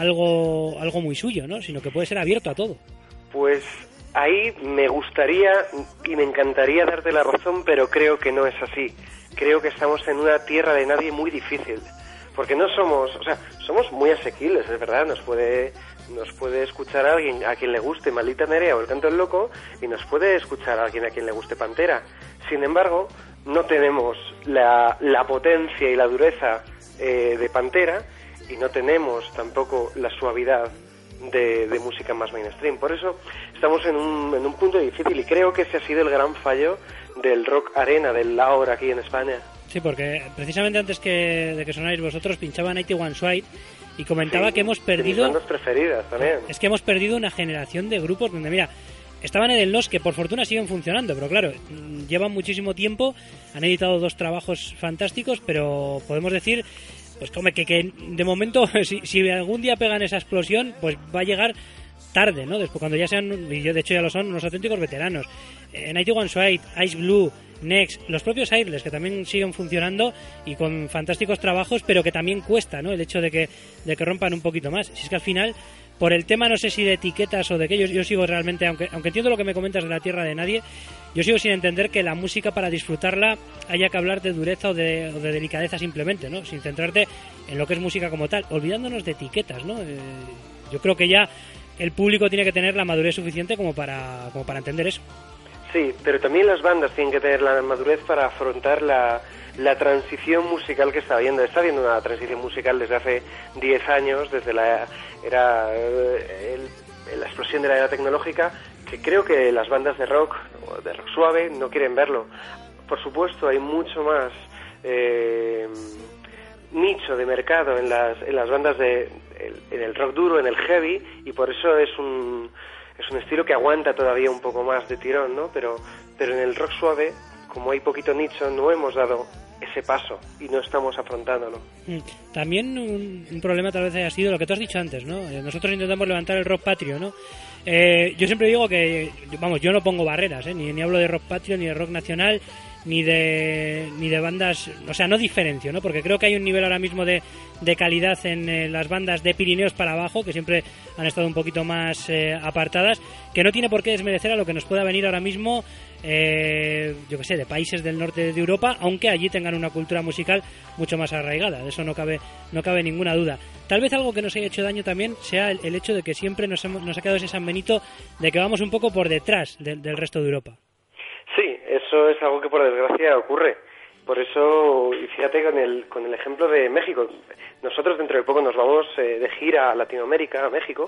algo algo muy suyo, ¿no? Sino que puede ser abierto a todo. Pues ahí me gustaría y me encantaría darte la razón, pero creo que no es así. Creo que estamos en una tierra de nadie muy difícil. Porque no somos, o sea, somos muy asequibles, es verdad, nos puede nos puede escuchar a alguien a quien le guste Maldita Nerea o El Canto del Loco, y nos puede escuchar a alguien a quien le guste Pantera. Sin embargo, no tenemos la, la potencia y la dureza eh, de Pantera, y no tenemos tampoco la suavidad de, de música más mainstream. Por eso estamos en un, en un punto difícil, y creo que ese ha sido el gran fallo del rock arena, del ahora aquí en España. Sí, porque precisamente antes que de que sonáis vosotros pinchaba Ninety One Suite y comentaba Sí, que hemos de mis perdido, bandas preferidas también. es que hemos perdido una generación de grupos donde, mira, estaban en el N O S, que por fortuna siguen funcionando, pero claro, llevan muchísimo tiempo, han editado dos trabajos fantásticos, pero podemos decir, pues como que, que de momento, si, si algún día pegan esa explosión, pues va a llegar tarde, ¿no? Después, cuando ya sean, y de hecho ya lo son, unos auténticos veteranos. Eh, Ninety One Suite, Ice Blue, Next, los propios Airless, que también siguen funcionando y con fantásticos trabajos, pero que también cuesta, ¿no? El hecho de que, de que rompan un poquito más. Si es que al final, por el tema, no sé si de etiquetas o de que yo, yo sigo realmente, aunque, aunque entiendo lo que me comentas de la tierra de nadie, yo sigo sin entender que la música, para disfrutarla, haya que hablar de dureza o de, o de delicadeza simplemente, ¿no? Sin centrarte en lo que es música como tal, olvidándonos de etiquetas, ¿no? Eh, yo creo que ya el público tiene que tener la madurez suficiente como para, como para entender eso. Sí, pero también las bandas tienen que tener la madurez para afrontar la, la transición musical que está habiendo. Está habiendo una transición musical desde hace diez años, desde la era el, la explosión de la era tecnológica, que creo que las bandas de rock, o de rock suave, no quieren verlo. Por supuesto, hay mucho más eh, nicho de mercado en las, en las bandas de en el rock duro, en el heavy, y por eso es un es un estilo que aguanta todavía un poco más de tirón, ¿no? Pero pero en el rock suave, como hay poquito nicho, no hemos dado ese paso y no estamos afrontándolo. También un, un problema tal vez haya sido lo que tú has dicho antes, ¿no? Nosotros intentamos levantar el rock patrio, ¿no? Eh, yo siempre digo que, vamos, yo no pongo barreras, ¿eh? Ni, ni hablo de rock patrio, ni de rock nacional, ni de ni de bandas, o sea, no diferencio, ¿no? Porque creo que hay un nivel ahora mismo de, de calidad en eh, las bandas de Pirineos para abajo, que siempre han estado un poquito más eh, apartadas, que no tiene por qué desmerecer a lo que nos pueda venir ahora mismo, eh, yo que sé, de países del norte de Europa, aunque allí tengan una cultura musical mucho más arraigada, de eso no cabe no cabe ninguna duda. Tal vez algo que nos haya hecho daño también sea el, el hecho de que siempre nos, hemos, nos ha quedado ese San Benito de que vamos un poco por detrás de, del resto de Europa. Sí, eso es algo que por desgracia ocurre. Por eso, y fíjate con el con el ejemplo de México. Nosotros dentro de poco nos vamos eh, de gira a Latinoamérica, a México,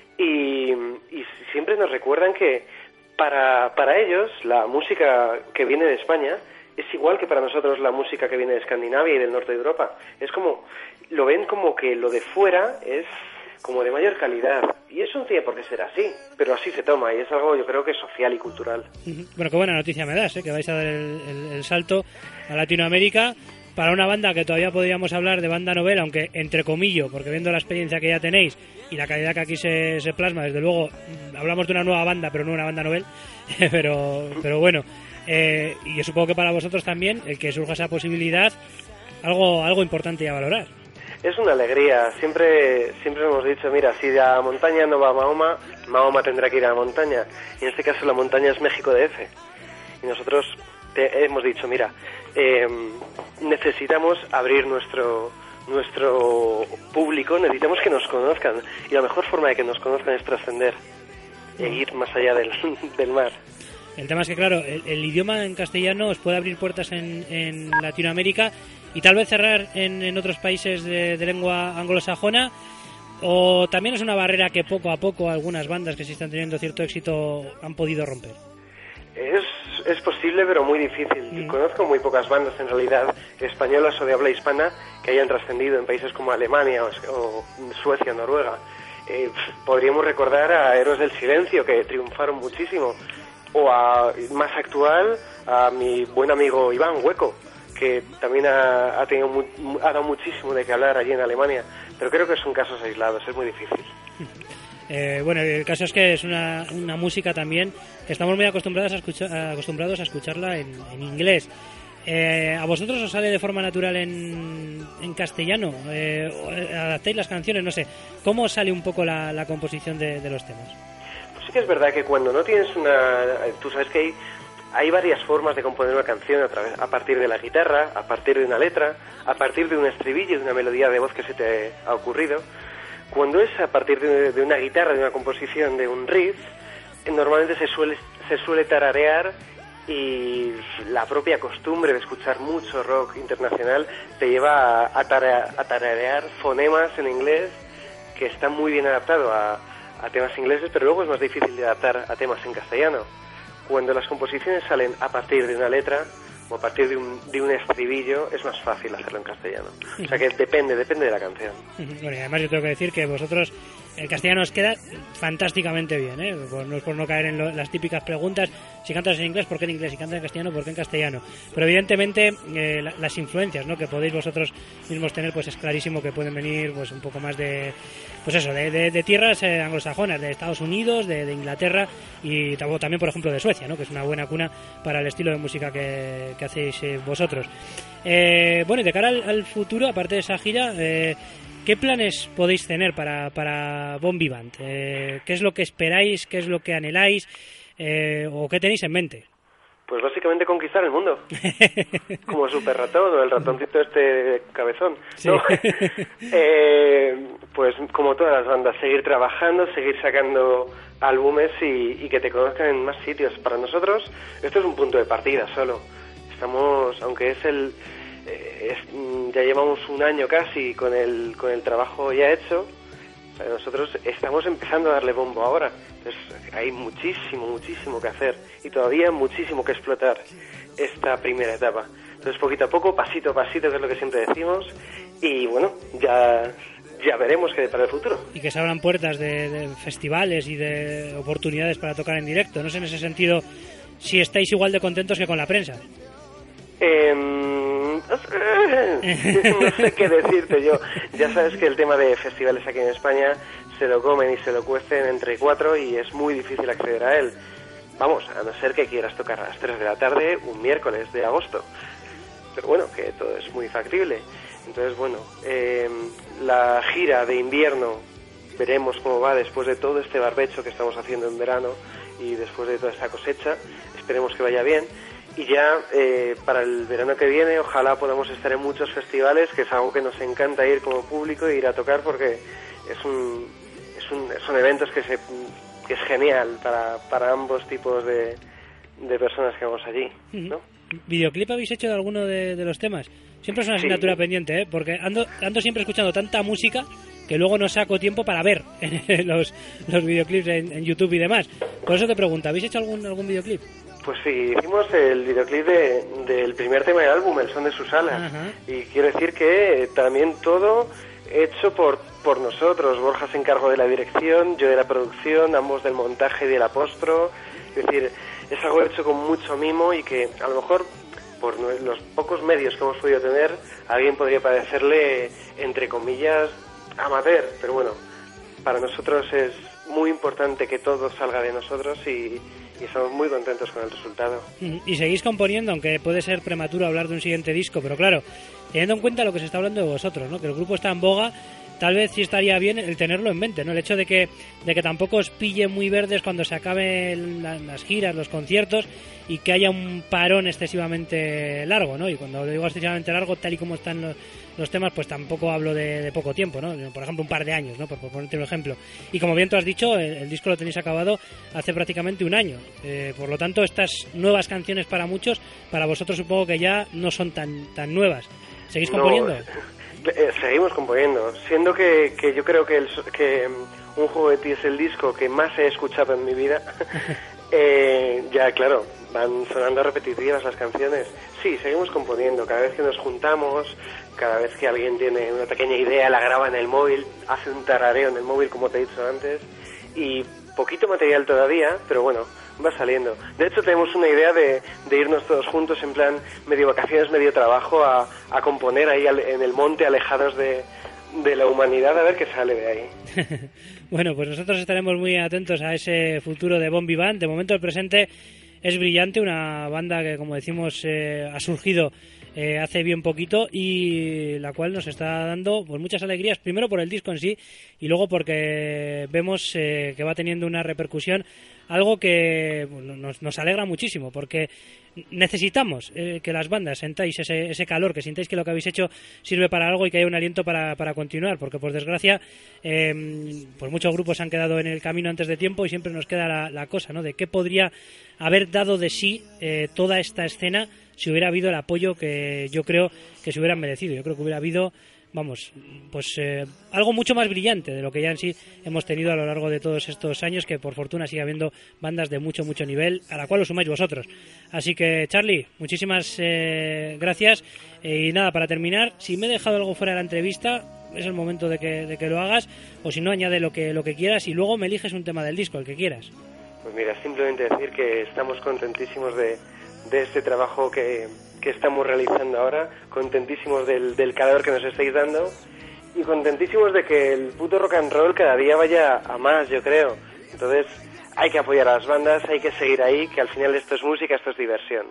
y, y siempre nos recuerdan que para, para ellos la música que viene de España es igual que para nosotros la música que viene de Escandinavia y del norte de Europa. Es como, lo ven como que lo de fuera es como de mayor calidad, y eso no tiene por qué ser así, pero así se toma, y es algo, yo creo que social y cultural. Bueno, qué buena noticia me das, ¿eh? Que vais a dar el, el, el salto a Latinoamérica para una banda que todavía podríamos hablar de banda novela, aunque entre comillas, porque viendo la experiencia que ya tenéis y la calidad que aquí se, se plasma, desde luego hablamos de una nueva banda, pero no una banda novel, pero, pero bueno, eh, y yo supongo que para vosotros también el que surja esa posibilidad, algo, algo importante a valorar. Es una alegría, siempre siempre hemos dicho, mira, si de la montaña no va Mahoma, Mahoma tendrá que ir a la montaña, y en este caso la montaña es México D F, y nosotros te, hemos dicho, mira, eh, necesitamos abrir nuestro nuestro público, necesitamos que nos conozcan, y la mejor forma de que nos conozcan es trascender e ir más allá del, del mar. El tema es que, claro, el, el idioma en castellano os puede abrir puertas en, en Latinoamérica y tal vez cerrar en, en otros países de, de lengua anglosajona, o también es una barrera que poco a poco algunas bandas que sí están teniendo cierto éxito han podido romper. Es, es posible, pero muy difícil. Mm. Conozco muy pocas bandas, en realidad, españolas o de habla hispana, que hayan trascendido en países como Alemania o, o Suecia, Noruega. eh, podríamos recordar a Héroes del Silencio, que triunfaron muchísimo, o a, más actual, a mi buen amigo Iván Hueco, que también ha, ha, tenido mu, ha dado muchísimo de qué hablar allí en Alemania, pero creo que son casos aislados, es muy difícil. Eh, bueno, el caso es que es una, una música también que estamos muy acostumbrados a, escuchar, acostumbrados a escucharla en, en inglés. Eh, ¿A vosotros os sale de forma natural en, en castellano? Eh, ¿Adaptáis las canciones? No sé. ¿Cómo sale un poco la, la composición de, de los temas? Pues sí que es verdad que cuando no tienes una... Tú sabes que hay, hay varias formas de componer una canción a, través, a partir de la guitarra, a partir de una letra, a partir de un estribillo, de una melodía de voz que se te ha ocurrido. Cuando es a partir de, de una guitarra, de una composición, de un riff, normalmente se suele, se suele tararear, y la propia costumbre de escuchar mucho rock internacional te lleva a, a, tara, a tararear fonemas en inglés que están muy bien adaptados a, a temas ingleses, pero luego es más difícil de adaptar a temas en castellano. Cuando las composiciones salen a partir de una letra o a partir de un, de un estribillo, es más fácil hacerlo en castellano. O sea que depende, depende de la canción. Bueno, y además yo tengo que decir que vosotros el castellano os queda fantásticamente bien, ¿eh? Por, no es por no caer en lo, las típicas preguntas, si cantas en inglés, ¿por qué en inglés? Si cantas en castellano, ¿por qué en castellano? Pero evidentemente eh, la, las influencias, ¿no?, que podéis vosotros mismos tener, pues es clarísimo que pueden venir pues un poco más de, pues eso, de, de, de tierras eh, anglosajonas, de Estados Unidos, de, de Inglaterra y también, por ejemplo, de Suecia, ¿no?, que es una buena cuna para el estilo de música que, que hacéis eh, vosotros. Eh, bueno, y de cara al, al futuro, aparte de esa gira, eh, ¿qué planes podéis tener para, para Bon Vivant? Eh, ¿Qué es lo que esperáis? ¿Qué es lo que anheláis? Eh, ¿O qué tenéis en mente? Pues básicamente conquistar el mundo. Como Super Ratón o el ratoncito este cabezón. Sí. ¿No? eh, pues como todas las bandas, seguir trabajando, seguir sacando álbumes y, y que te conozcan en más sitios. Para nosotros esto es un punto de partida solo. Estamos, aunque es el... Eh, es, ya llevamos un año casi con el, con el trabajo ya hecho. Nosotros estamos empezando a darle bombo ahora. Entonces hay muchísimo, muchísimo que hacer y todavía muchísimo que explotar esta primera etapa. Entonces poquito a poco, pasito a pasito, que es lo que siempre decimos, y bueno, ya, ya veremos qué para el futuro. Y que se abran puertas de, de festivales y de oportunidades para tocar en directo. No sé en ese sentido si estáis igual de contentos que con la prensa. Eh, no sé qué decirte yo. Ya sabes que el tema de festivales aquí en España se lo comen y se lo cuecen entre cuatro y es muy difícil acceder a él. Vamos, a no ser que quieras tocar a las tres de la tarde un miércoles de agosto. Pero bueno, que todo es muy factible. Entonces, bueno, eh, la gira de invierno veremos cómo va después de todo este barbecho que estamos haciendo en verano y después de toda esta cosecha. Esperemos que vaya bien. Y ya eh, para el verano que viene ojalá podamos estar en muchos festivales, que es algo que nos encanta ir como público e ir a tocar porque es un, es un, son eventos que, se, que es genial para, para ambos tipos de, de personas que vamos allí, ¿no? ¿Videoclip habéis hecho de alguno de, de los temas? Siempre es una asignatura sí. pendiente, ¿eh? Porque ando, ando siempre escuchando tanta música que luego no saco tiempo para ver los, los videoclips en, en YouTube y demás. Por eso te pregunto, ¿habéis hecho algún, algún videoclip? Pues sí, hicimos el videoclip de, del primer tema del álbum, El son de sus alas. Ajá. Y quiero decir que también todo hecho por, por nosotros. Borja se encargó de la dirección, yo de la producción, ambos del montaje y de la postpro. Es decir, es algo hecho con mucho mimo y que a lo mejor por los pocos medios que hemos podido tener, a alguien podría parecerle, entre comillas, amateur. Pero bueno, para nosotros es muy importante que todo salga de nosotros y... y estamos muy contentos con el resultado. Y seguís componiendo, aunque puede ser prematuro hablar de un siguiente disco, pero claro, teniendo en cuenta lo que se está hablando de vosotros, ¿no?, que el grupo está en boga, tal vez sí estaría bien el tenerlo en mente, ¿no?, el hecho de que de que tampoco os pille muy verdes cuando se acaben la, las giras, los conciertos, y que haya un parón excesivamente largo, ¿no? Y cuando digo excesivamente largo, tal y como están los, los temas, pues tampoco hablo de, de poco tiempo, ¿no? Por ejemplo, un par de años, ¿no?, por, por ponerte un ejemplo. Y como bien tú has dicho, el, el disco lo tenéis acabado hace prácticamente un año. Eh, por lo tanto, estas nuevas canciones para muchos, para vosotros supongo que ya no son tan tan nuevas. ¿Seguís componiendo? No, eh, seguimos componiendo, siendo que, que yo creo que, el, que um, Un juego de ti es el disco que más he escuchado en mi vida. Eh, ya, claro, van sonando repetitivas las canciones. Sí, seguimos componiendo. Cada vez que nos juntamos, cada vez que alguien tiene una pequeña idea, la graba en el móvil, hace un tarareo en el móvil, como te he dicho antes, y poquito material todavía, pero bueno, va saliendo. De hecho, tenemos una idea de, de irnos todos juntos en plan medio vacaciones, medio trabajo, a, a componer ahí al, en el monte, alejados de, de la humanidad, a ver qué sale de ahí. Bueno, pues nosotros estaremos muy atentos a ese futuro de Bon Vivant. De momento el presente es brillante, una banda que, como decimos, eh, ha surgido eh, hace bien poquito y la cual nos está dando pues muchas alegrías, primero por el disco en sí y luego porque vemos eh, que va teniendo una repercusión, algo que bueno, nos, nos alegra muchísimo, porque necesitamos eh, que las bandas sentáis ese, ese calor, que sintáis que lo que habéis hecho sirve para algo y que haya un aliento para, para continuar, porque por desgracia eh, pues muchos grupos han quedado en el camino antes de tiempo y siempre nos queda la, la cosa, ¿no?, de qué podría haber dado de sí eh, toda esta escena si hubiera habido el apoyo que yo creo que se hubieran merecido. Yo creo que hubiera habido, vamos, pues eh, algo mucho más brillante de lo que ya en sí hemos tenido a lo largo de todos estos años, que por fortuna sigue habiendo bandas de mucho, mucho nivel, a la cual os sumáis vosotros. Así que, Charly, muchísimas eh, gracias. Eh, y nada, para terminar, si me he dejado algo fuera de la entrevista, es el momento de que, de que lo hagas, o si no, añade lo que, lo que quieras y luego me eliges un tema del disco, el que quieras. Pues mira, simplemente decir que estamos contentísimos de, de este trabajo que, que estamos realizando ahora, contentísimos del, del calor que nos estáis dando y contentísimos de que el puto rock and roll cada día vaya a más, yo creo. Entonces hay que apoyar a las bandas, hay que seguir ahí, que al final esto es música, esto es diversión.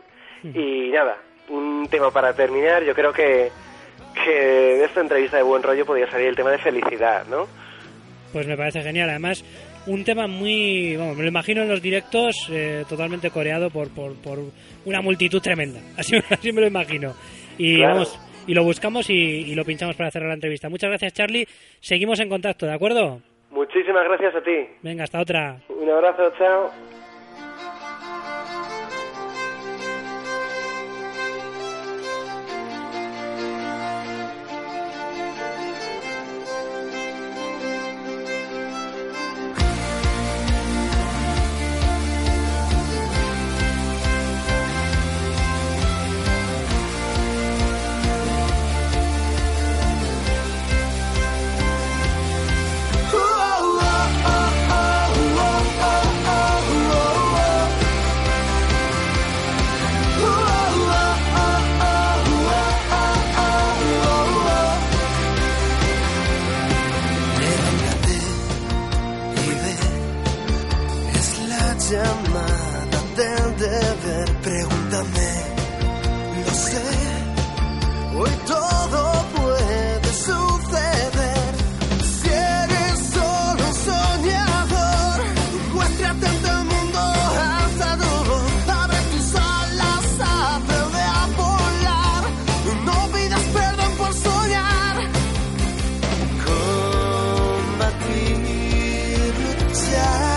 Y nada, un tema para terminar, yo creo que, que de esta entrevista de Buen Rollo podría salir el tema de felicidad, ¿no? Pues me parece genial, además un tema muy, vamos, me lo imagino en los directos eh, totalmente coreado por, por, por una multitud tremenda, así, así me lo imagino. Y claro, vamos, y lo buscamos y, y lo pinchamos para cerrar la entrevista. Muchas gracias, Charly, seguimos en contacto, ¿de acuerdo? Muchísimas gracias a ti. Venga, hasta otra. Un abrazo, chao. Llamada del deber, pregúntame, lo sé, hoy todo puede suceder. Si eres solo un soñador, muéstrate ante el mundo alzador, abre tus alas, aprende a volar, no pidas perdón por soñar, combatir, luchar.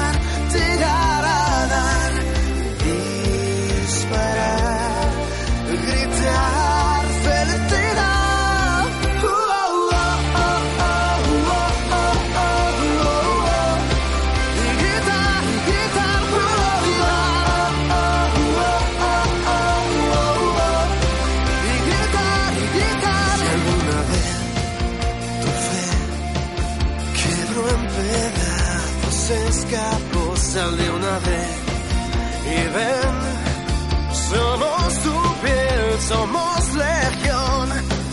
Escapo, sal de una vez y ven, somos tu piel, somos legión.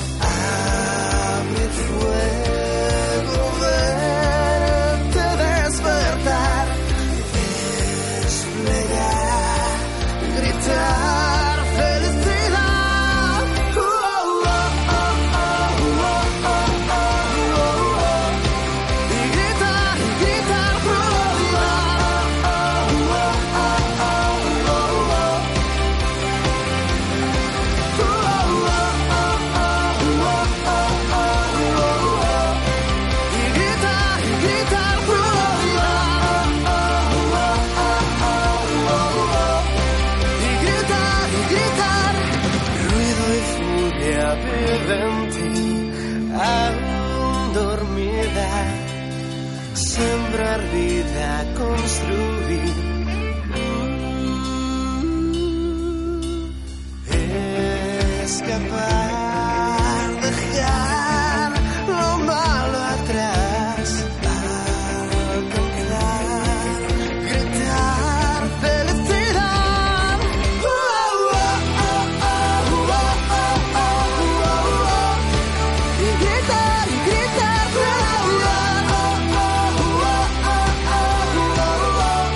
Abre fuego, verte despertar, desplegar, gritar felicidad. Uh, oh, oh, oh, oh, oh, oh, oh, oh. Y gritar, y gritar. En ti, aún dormida, sembrar vida, construir escapar, dejar lo malo atrás, alcanzar, gritar felicidad. Oh, oh, oh, oh, oh, oh, oh, oh. Y gritar, y gritar, oh, oh, oh, oh, oh, oh, oh.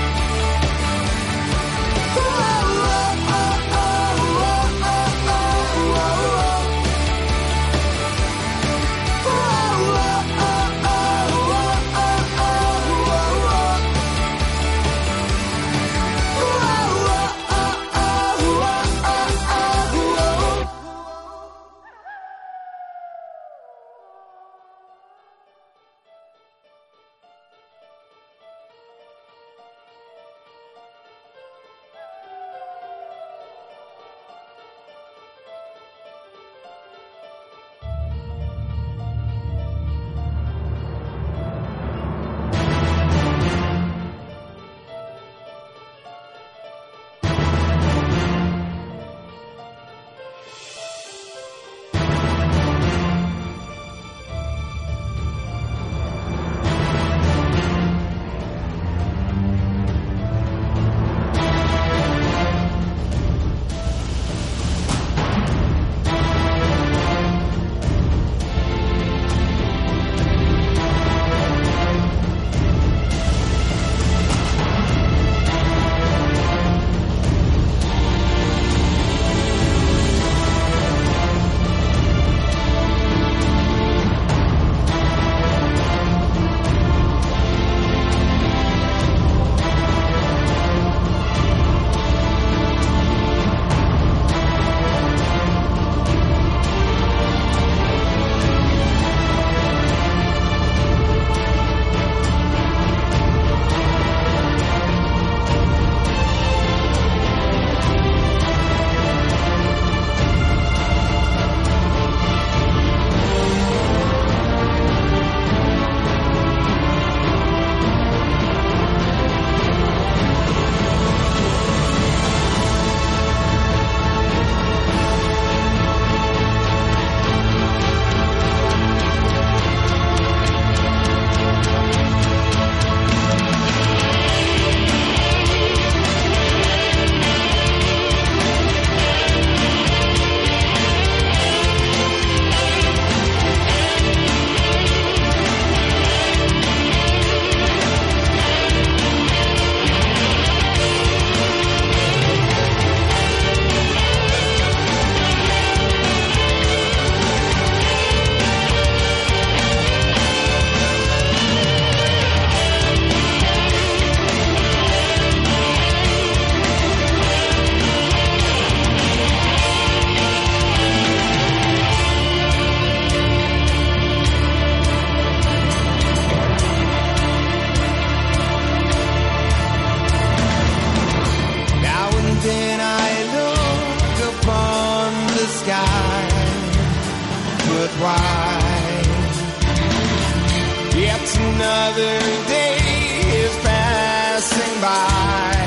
Another day is passing by.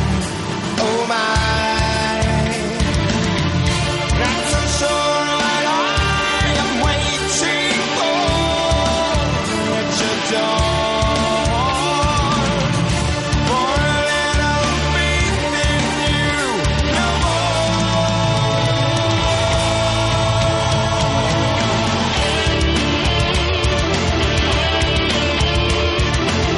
Oh my, not so sure what I am waiting for at your door. For a little faith in you, no more.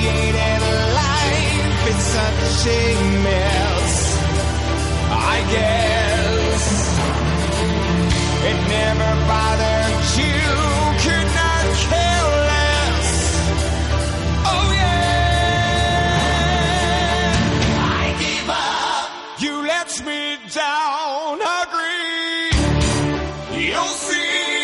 created life. It's such a mess, I guess. It never bothered you, could not care less. Oh yeah, I gave up. You let me down, agree. You'll see.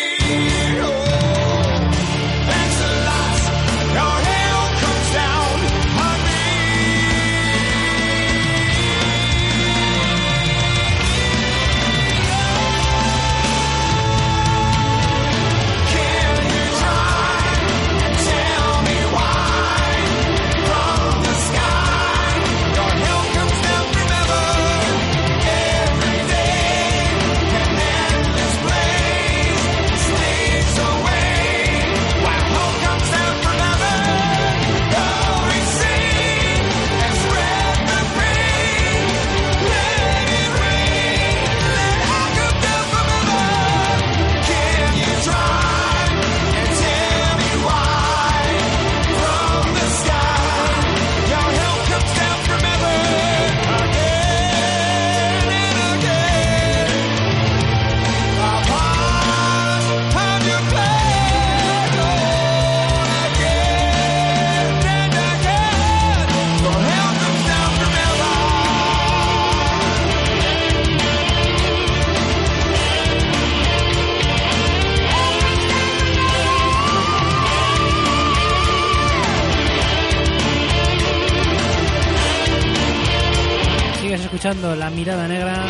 Escuchando La Mirada Negra.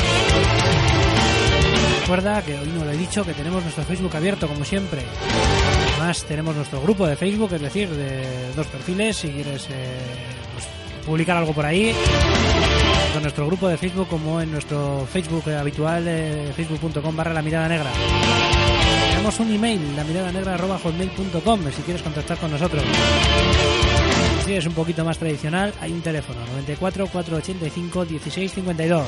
Recuerda que hoy no lo he dicho, que tenemos nuestro Facebook abierto como siempre. Además tenemos nuestro grupo de Facebook, es decir, de dos perfiles. Si quieres eh, pues, publicar algo por ahí, tanto en nuestro grupo de Facebook como en nuestro Facebook habitual, eh, facebook punto com barra La Mirada Negra. Tenemos un email, lamiradanegra arroba hotmail punto com, si quieres contactar con nosotros. Si es un poquito más tradicional, hay un teléfono noventa y cuatro, cuatrocientos ochenta y cinco, dieciséis cincuenta y dos.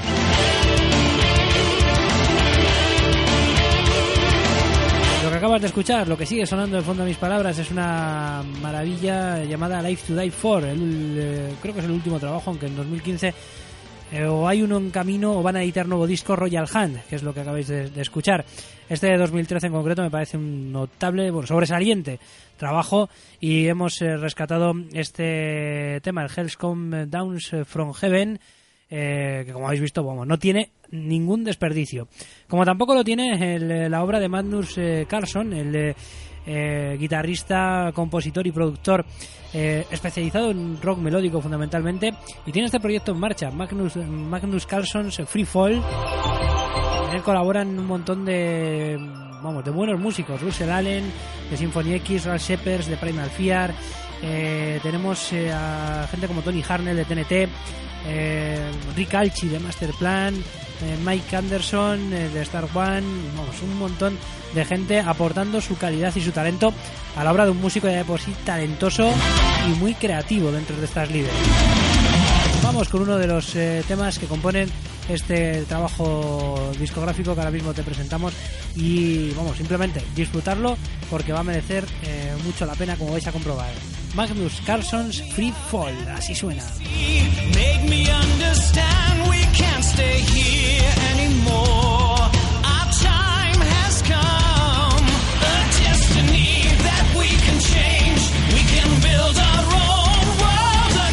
Lo que acabas de escuchar, lo que sigue sonando en fondo de mis palabras, es una maravilla llamada Life to Die For. El, eh, creo que es el último trabajo, aunque en dos mil quince eh, o hay uno en camino o van a editar nuevo disco, Royal Hand, que es lo que acabáis de, de escuchar. Este de dos mil trece en concreto me parece un notable, bueno, sobresaliente trabajo, y hemos eh, rescatado este tema, el Hells Come Downs from Heaven, eh, que como habéis visto, vamos, no tiene ningún desperdicio. Como tampoco lo tiene el, la obra de Magnus eh, Carlsson, el eh, eh, guitarrista, compositor y productor eh, especializado en rock melódico fundamentalmente, y tiene este proyecto en marcha, Magnus, Magnus Carlsson's Free Fall. En él colaboran un montón de, vamos, de buenos músicos: Russell Allen de Symphony X, Ralph Shepard de Primal Fear, eh, tenemos eh, a gente como Tony Harnell de T N T, eh, Rick Alchi de Masterplan, eh, Mike Anderson eh, de Star One, vamos, un montón de gente aportando su calidad y su talento a la obra de un músico ya de por sí talentoso y muy creativo dentro de estas líderes. Vamos con uno de los eh, temas que componen este trabajo discográfico que ahora mismo te presentamos, y vamos, simplemente disfrutarlo porque va a merecer eh, mucho la pena, como vais a comprobar. Magnus Carlsson's Free Fall, así suena. Make me understand we can't stay here anymore. Our time has come, a destiny that we can change. We can build our own world, a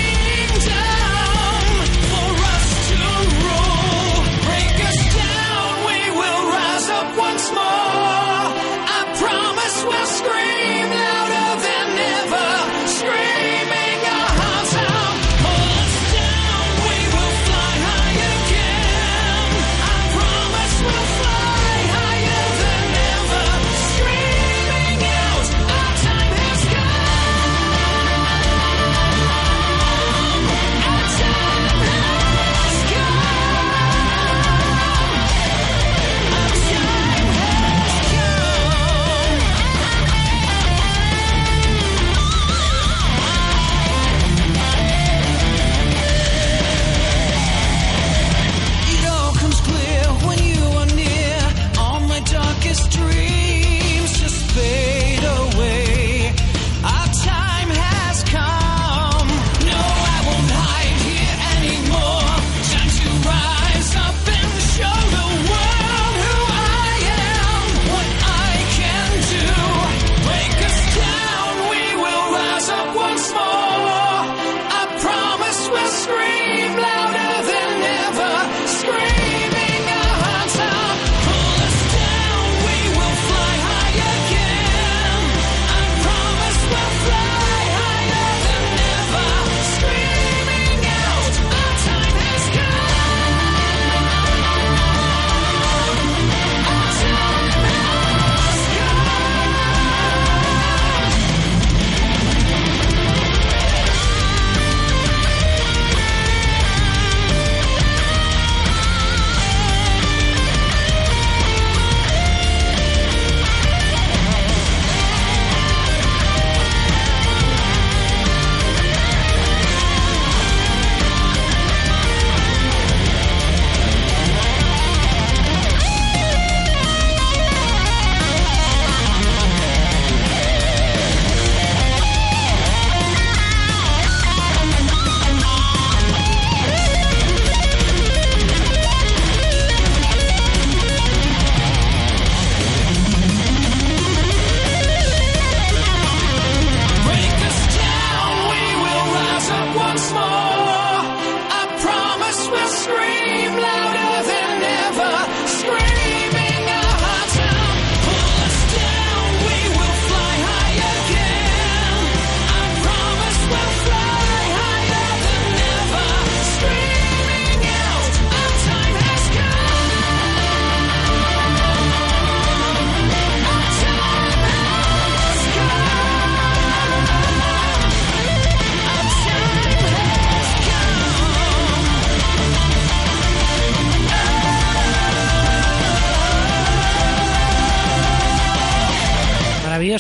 kingdom for us to rule. Break us down, we will rise up once more. I promise we'll scream louder than ever, screaming our hearts out. Pull us down, we will fly high again.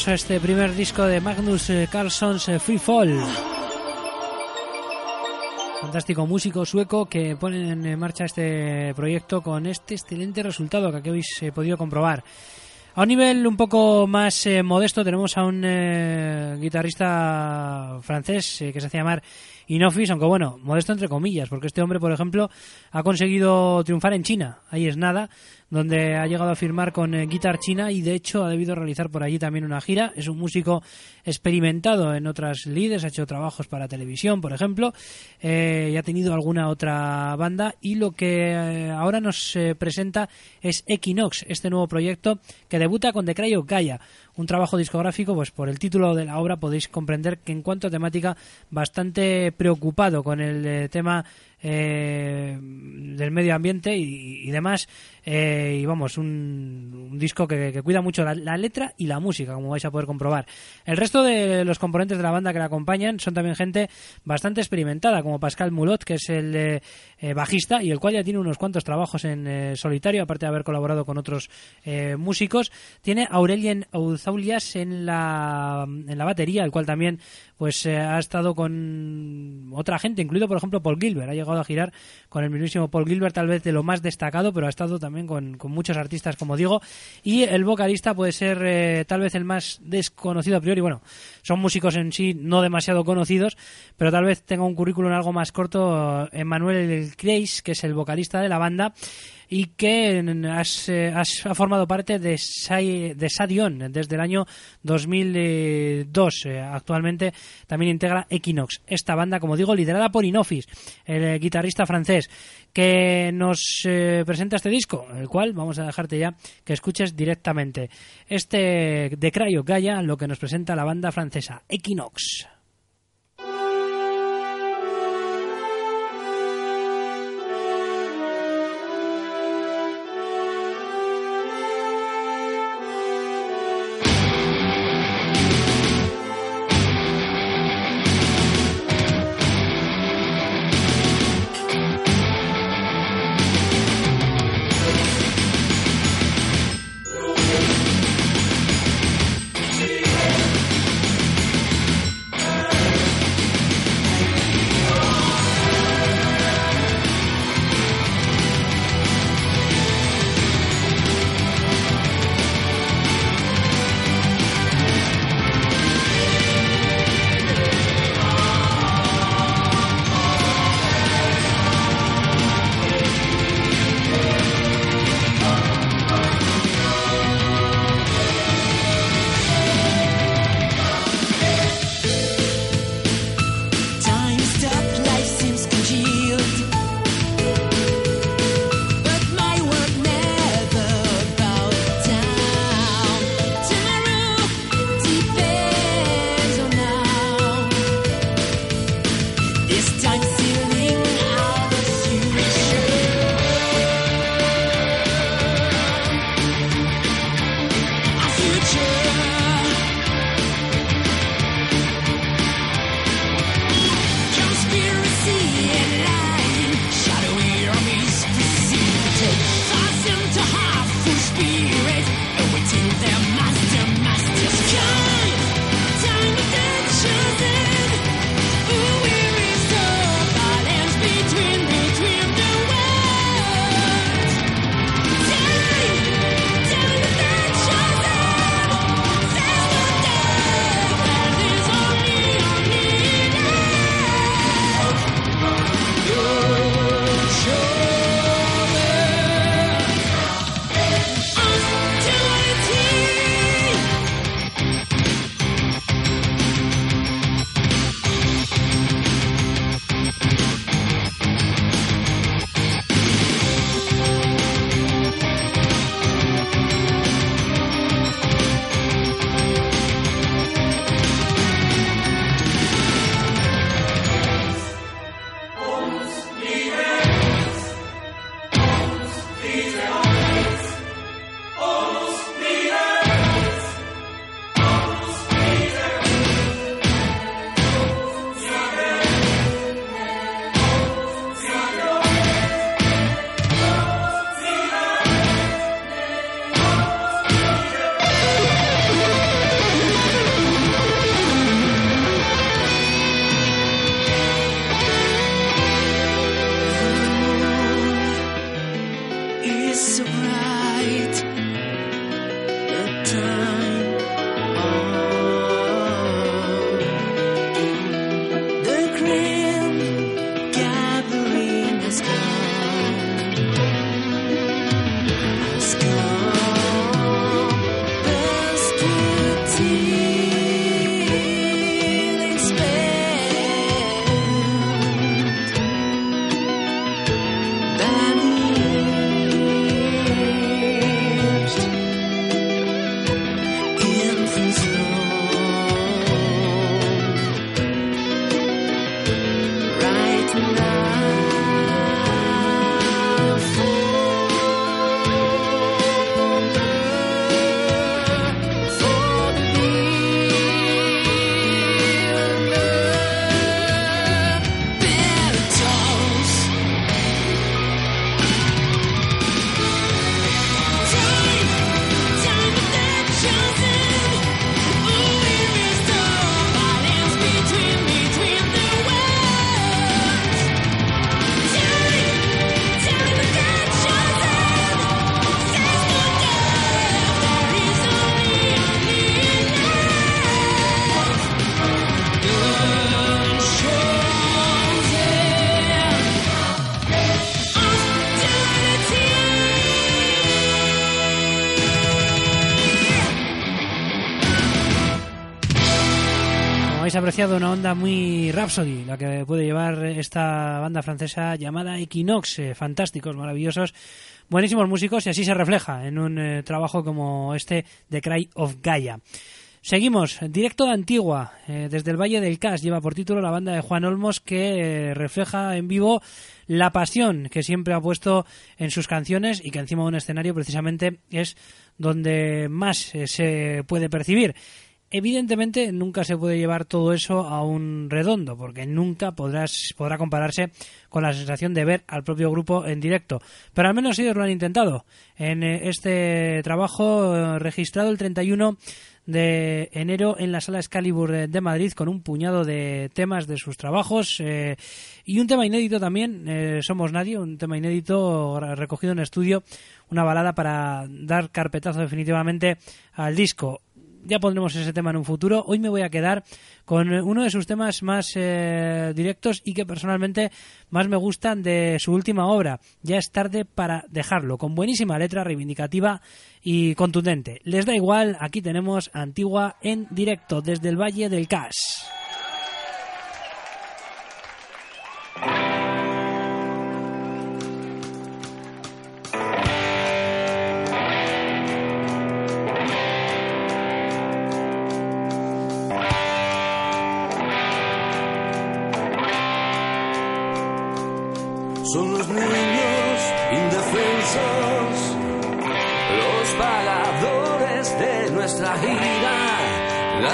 a este primer disco de Magnus Carlsson's Free Fall. Fantástico músico sueco que pone en marcha este proyecto con este excelente resultado que aquí habéis eh, podido comprobar. A un nivel un poco más eh, modesto tenemos a un eh, guitarrista francés eh, que se hace llamar Inoffice, aunque bueno, modesto entre comillas, porque este hombre, por ejemplo, ha conseguido triunfar en China, ahí es nada, donde ha llegado a firmar con eh, Guitar China y de hecho ha debido realizar por allí también una gira. Es un músico experimentado en otras lides, ha hecho trabajos para televisión, por ejemplo, eh, y ha tenido alguna otra banda, y lo que eh, ahora nos eh, presenta es Equinox, este nuevo proyecto que debuta con The Cry of Gaia, un trabajo discográfico, pues por el título de la obra podéis comprender que en cuanto a temática bastante preocupado con el eh, tema eh, del medio ambiente y, y demás, eh, y vamos, un, un disco que, que cuida mucho la, la letra y la música, como vais a poder comprobar. El resto de los componentes de la banda que la acompañan son también gente bastante experimentada, como Pascal Mulot, que es el eh, eh, bajista, y el cual ya tiene unos cuantos trabajos en eh, solitario, aparte de haber colaborado con otros eh, músicos. Tiene a Aurelien Auzaulias en la, en la batería, el cual también pues eh, ha estado con otra gente, incluido por ejemplo Paul Gilbert. Ha llegado a girar con el mismísimo Paul Gilbert, tal vez de lo más destacado, pero ha estado también con, con muchos artistas, como digo. Y el vocalista puede ser eh, tal vez el más desconocido a priori. Bueno, son músicos en sí no demasiado conocidos, pero tal vez tenga un currículum algo más corto. Emmanuel Kreis, que es el vocalista de la banda y que has, has, ha formado parte de, Sai, de Sadion desde el año dos mil dos. Eh, actualmente también integra Equinox, esta banda, como digo, liderada por Inoffice, el eh, guitarrista francés, que nos eh, presenta este disco, el cual vamos a dejarte ya que escuches directamente. Este de Cry of Gaia, lo que nos presenta la banda francesa Equinox. Thank Apreciado una onda muy Rhapsody, la que puede llevar esta banda francesa llamada Equinox. Eh, fantásticos, maravillosos, buenísimos músicos, y así se refleja en un eh, trabajo como este de Cry of Gaia. Seguimos, directo de Antigua, eh, desde el Valle del Cas, lleva por título la banda de Juan Olmos, que eh, refleja en vivo la pasión que siempre ha puesto en sus canciones y que encima de un escenario precisamente es donde más eh, se puede percibir. Evidentemente nunca se puede llevar todo eso a un redondo, porque nunca podrás, podrá compararse con la sensación de ver al propio grupo en directo. Pero al menos ellos lo han intentado. En este trabajo eh, registrado el treinta y uno de enero en la Sala Excalibur de Madrid, con un puñado de temas de sus trabajos eh, y un tema inédito también, eh, Somos Nadie, un tema inédito recogido en estudio, una balada para dar carpetazo definitivamente al disco. Ya pondremos ese tema en un futuro. Hoy me voy a quedar con uno de sus temas más eh, directos y que personalmente más me gustan de su última obra, Ya es tarde para dejarlo, con buenísima letra reivindicativa y contundente. Les da igual, aquí tenemos Antigua en directo desde el Valle del Cas. Son los niños indefensos, los vagadores de nuestra gira, la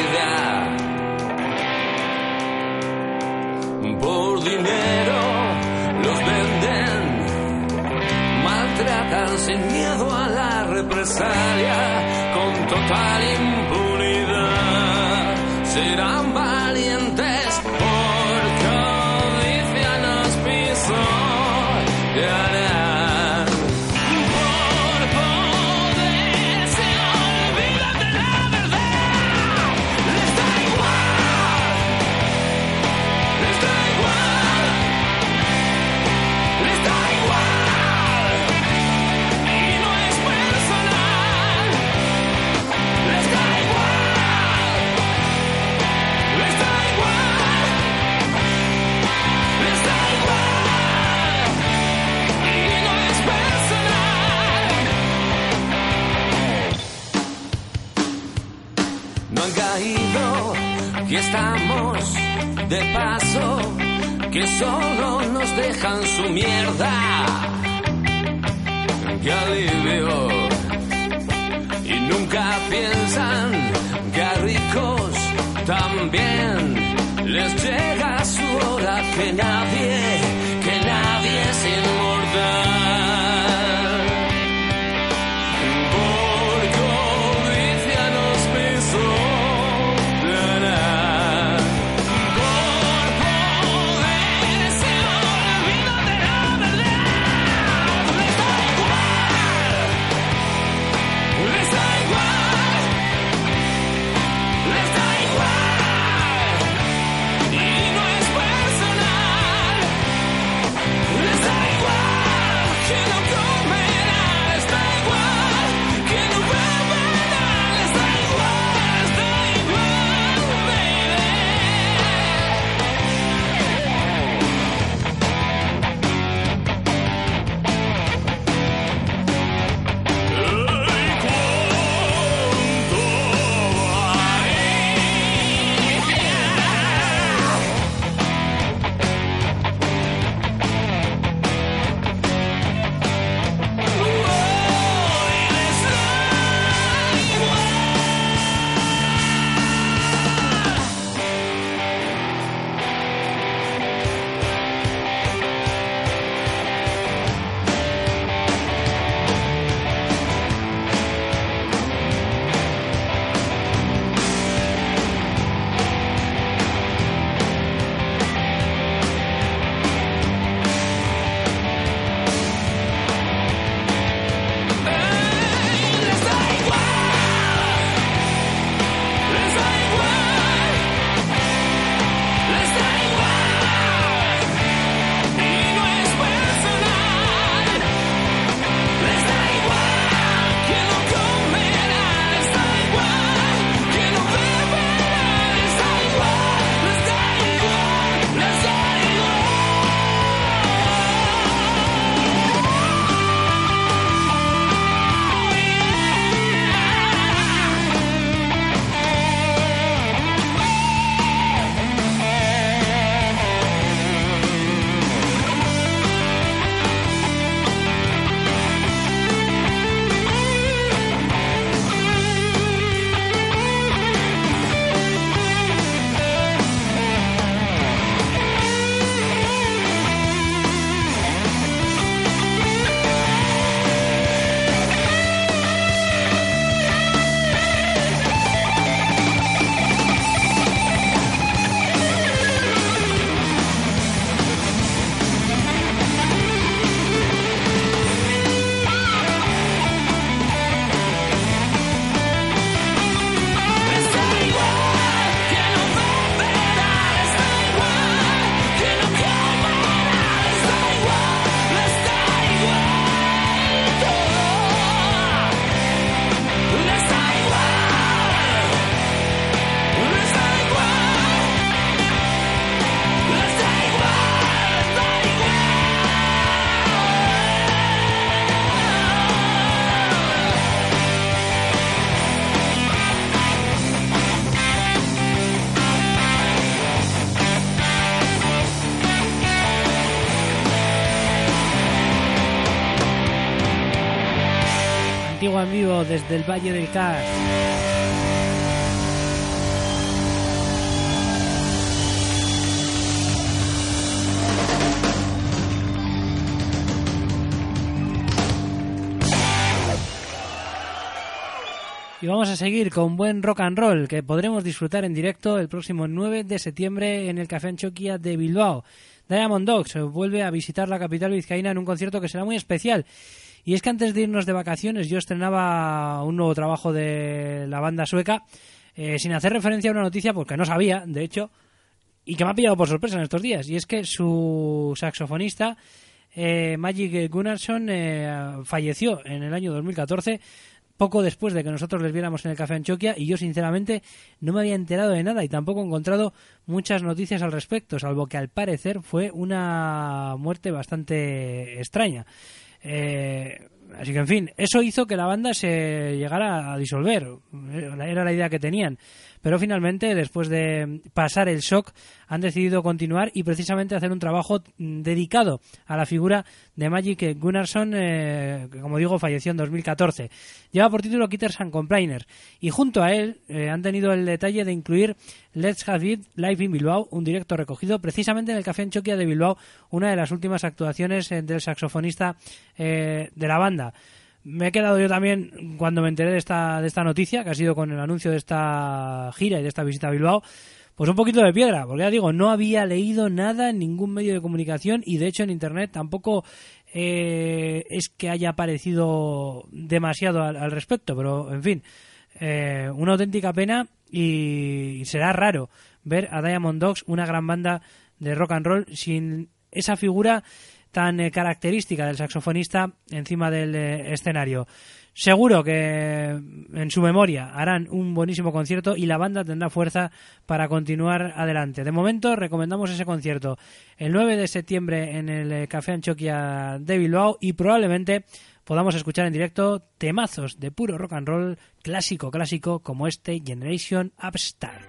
envidia. Por dinero los venden, maltratan sin miedo a la represalia, con total impunidad. Serán valientes por codicia nos pisó ganar. Por poder se olvidan de la verdad. Les da igual, les da igual, les da igual. Y no es personal. Les da igual, les da igual, les da igual. Y no es personal. No han caído, que estamos de paso, que solo nos dejan su mierda. ¡Qué alivio! Y nunca piensan que a ricos también les llega su hora, que nadie, que nadie es inmortal. Por codicia nos pisó ganar. Por poder se olvidan de la verdad. Les da igual, les da igual, les da igual. Y no es personal. Chihuahua en vivo desde el Valle del Cas. Y vamos a seguir con buen rock and roll que podremos disfrutar en directo el próximo nueve de septiembre en el Café Antxokia de Bilbao. Diamond Dogs vuelve a visitar la capital vizcaína en un concierto que será muy especial. Y es que antes de irnos de vacaciones yo estrenaba un nuevo trabajo de la banda sueca, eh, sin hacer referencia a una noticia porque no sabía, de hecho, y que me ha pillado por sorpresa en estos días. Y es que su saxofonista, eh, Magic Gunnarsson, eh, falleció en el año dos mil catorce, poco después de que nosotros les viéramos en el Café Antxokia, y yo sinceramente no me había enterado de nada y tampoco he encontrado muchas noticias al respecto, salvo que al parecer fue una muerte bastante extraña. Eh, así que en fin, eso hizo que la banda se llegara a disolver, era la idea que tenían, pero finalmente después de pasar el shock han decidido continuar y precisamente hacer un trabajo dedicado a la figura de Magic Gunnarsson, eh, que como digo falleció en dos mil catorce. Lleva por título Quitters and Complainers y junto a él eh, han tenido el detalle de incluir Let's Have It Live in Bilbao, un directo recogido precisamente en el Café Antxokia de Bilbao, una de las últimas actuaciones eh, del saxofonista eh, de la banda. Me he quedado yo también, cuando me enteré de esta, de esta noticia, que ha sido con el anuncio de esta gira y de esta visita a Bilbao, pues un poquito de piedra, porque ya digo, no había leído nada en ningún medio de comunicación y de hecho en internet tampoco eh, es que haya aparecido demasiado al, al respecto, pero en fin, eh, una auténtica pena y será raro ver a Diamond Dogs, una gran banda de rock and roll, sin esa figura tan eh, característica del saxofonista encima del eh, escenario. Seguro que en su memoria harán un buenísimo concierto y la banda tendrá fuerza para continuar adelante. De momento recomendamos ese concierto el nueve de septiembre en el eh, Café Antxokia de Bilbao y probablemente podamos escuchar en directo temazos de puro rock and roll clásico, clásico como este Generation Upstart.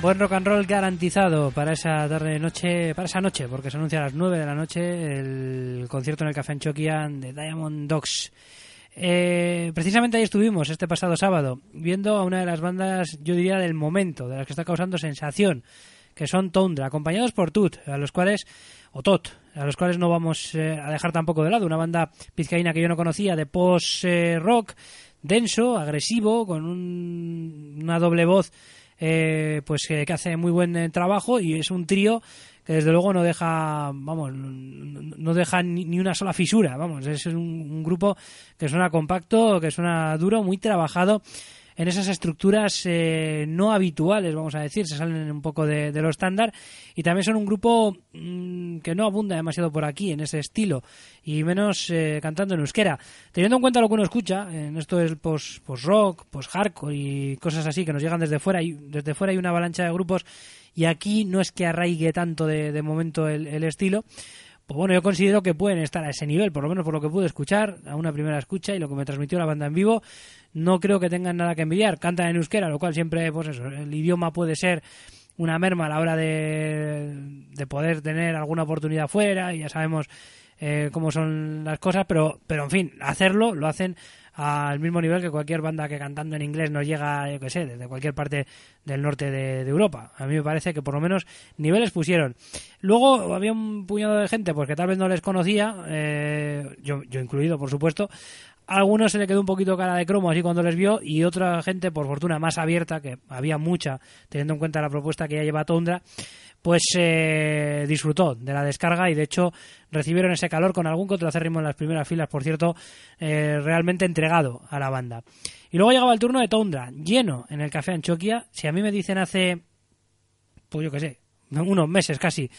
Buen rock and roll garantizado para esa tarde noche, para esa noche, porque se anuncia a las nueve de la noche el concierto en el Café Anchoquia de Diamond Dogs. Eh, precisamente ahí estuvimos este pasado sábado viendo a una de las bandas, yo diría del momento, de las que está causando sensación, que son Tundra, acompañados por Tut, a los cuales, o Tot, a los cuales no vamos eh, a dejar tampoco de lado, una banda vizcaína que yo no conocía, de post-rock, eh, denso, agresivo, con un, una doble voz eh, pues eh, que hace muy buen eh, trabajo, y es un trío que desde luego no deja, vamos, no deja ni, ni una sola fisura, vamos, es un, un grupo que suena compacto, que suena duro, muy trabajado en esas estructuras eh, no habituales, vamos a decir, se salen un poco de, de lo estándar, y también son un grupo mmm, que no abunda demasiado por aquí en ese estilo, y menos eh, cantando en euskera. Teniendo en cuenta lo que uno escucha, en esto es post, post-rock, post-hardcore y cosas así que nos llegan desde fuera, y desde fuera hay una avalancha de grupos, y aquí no es que arraigue tanto de, de momento el, el estilo. Pues bueno, yo considero que pueden estar a ese nivel, por lo menos por lo que pude escuchar, a una primera escucha y lo que me transmitió la banda en vivo. No creo que tengan nada que envidiar. Cantan en euskera, lo cual siempre, pues eso, el idioma puede ser una merma a la hora de, de poder tener alguna oportunidad fuera, y ya sabemos eh, cómo son las cosas, pero, pero en fin, hacerlo, lo hacen al mismo nivel que cualquier banda que cantando en inglés nos llega, yo que sé, desde cualquier parte del norte de, de Europa. A mí me parece que por lo menos niveles pusieron. Luego había un puñado de gente pues que tal vez no les conocía, eh, yo, yo incluido, por supuesto. A algunos se le quedó un poquito cara de cromo así cuando les vio, y otra gente, por fortuna, más abierta, que había mucha, teniendo en cuenta la propuesta que ya lleva Tundra, pues eh, disfrutó de la descarga, y de hecho recibieron ese calor con algún que otro acérrimo en las primeras filas, por cierto, eh, realmente entregado a la banda. Y luego llegaba el turno de Tundra, lleno en el Café Anchoquia. Si a mí me dicen hace, pues yo qué sé, unos meses casi,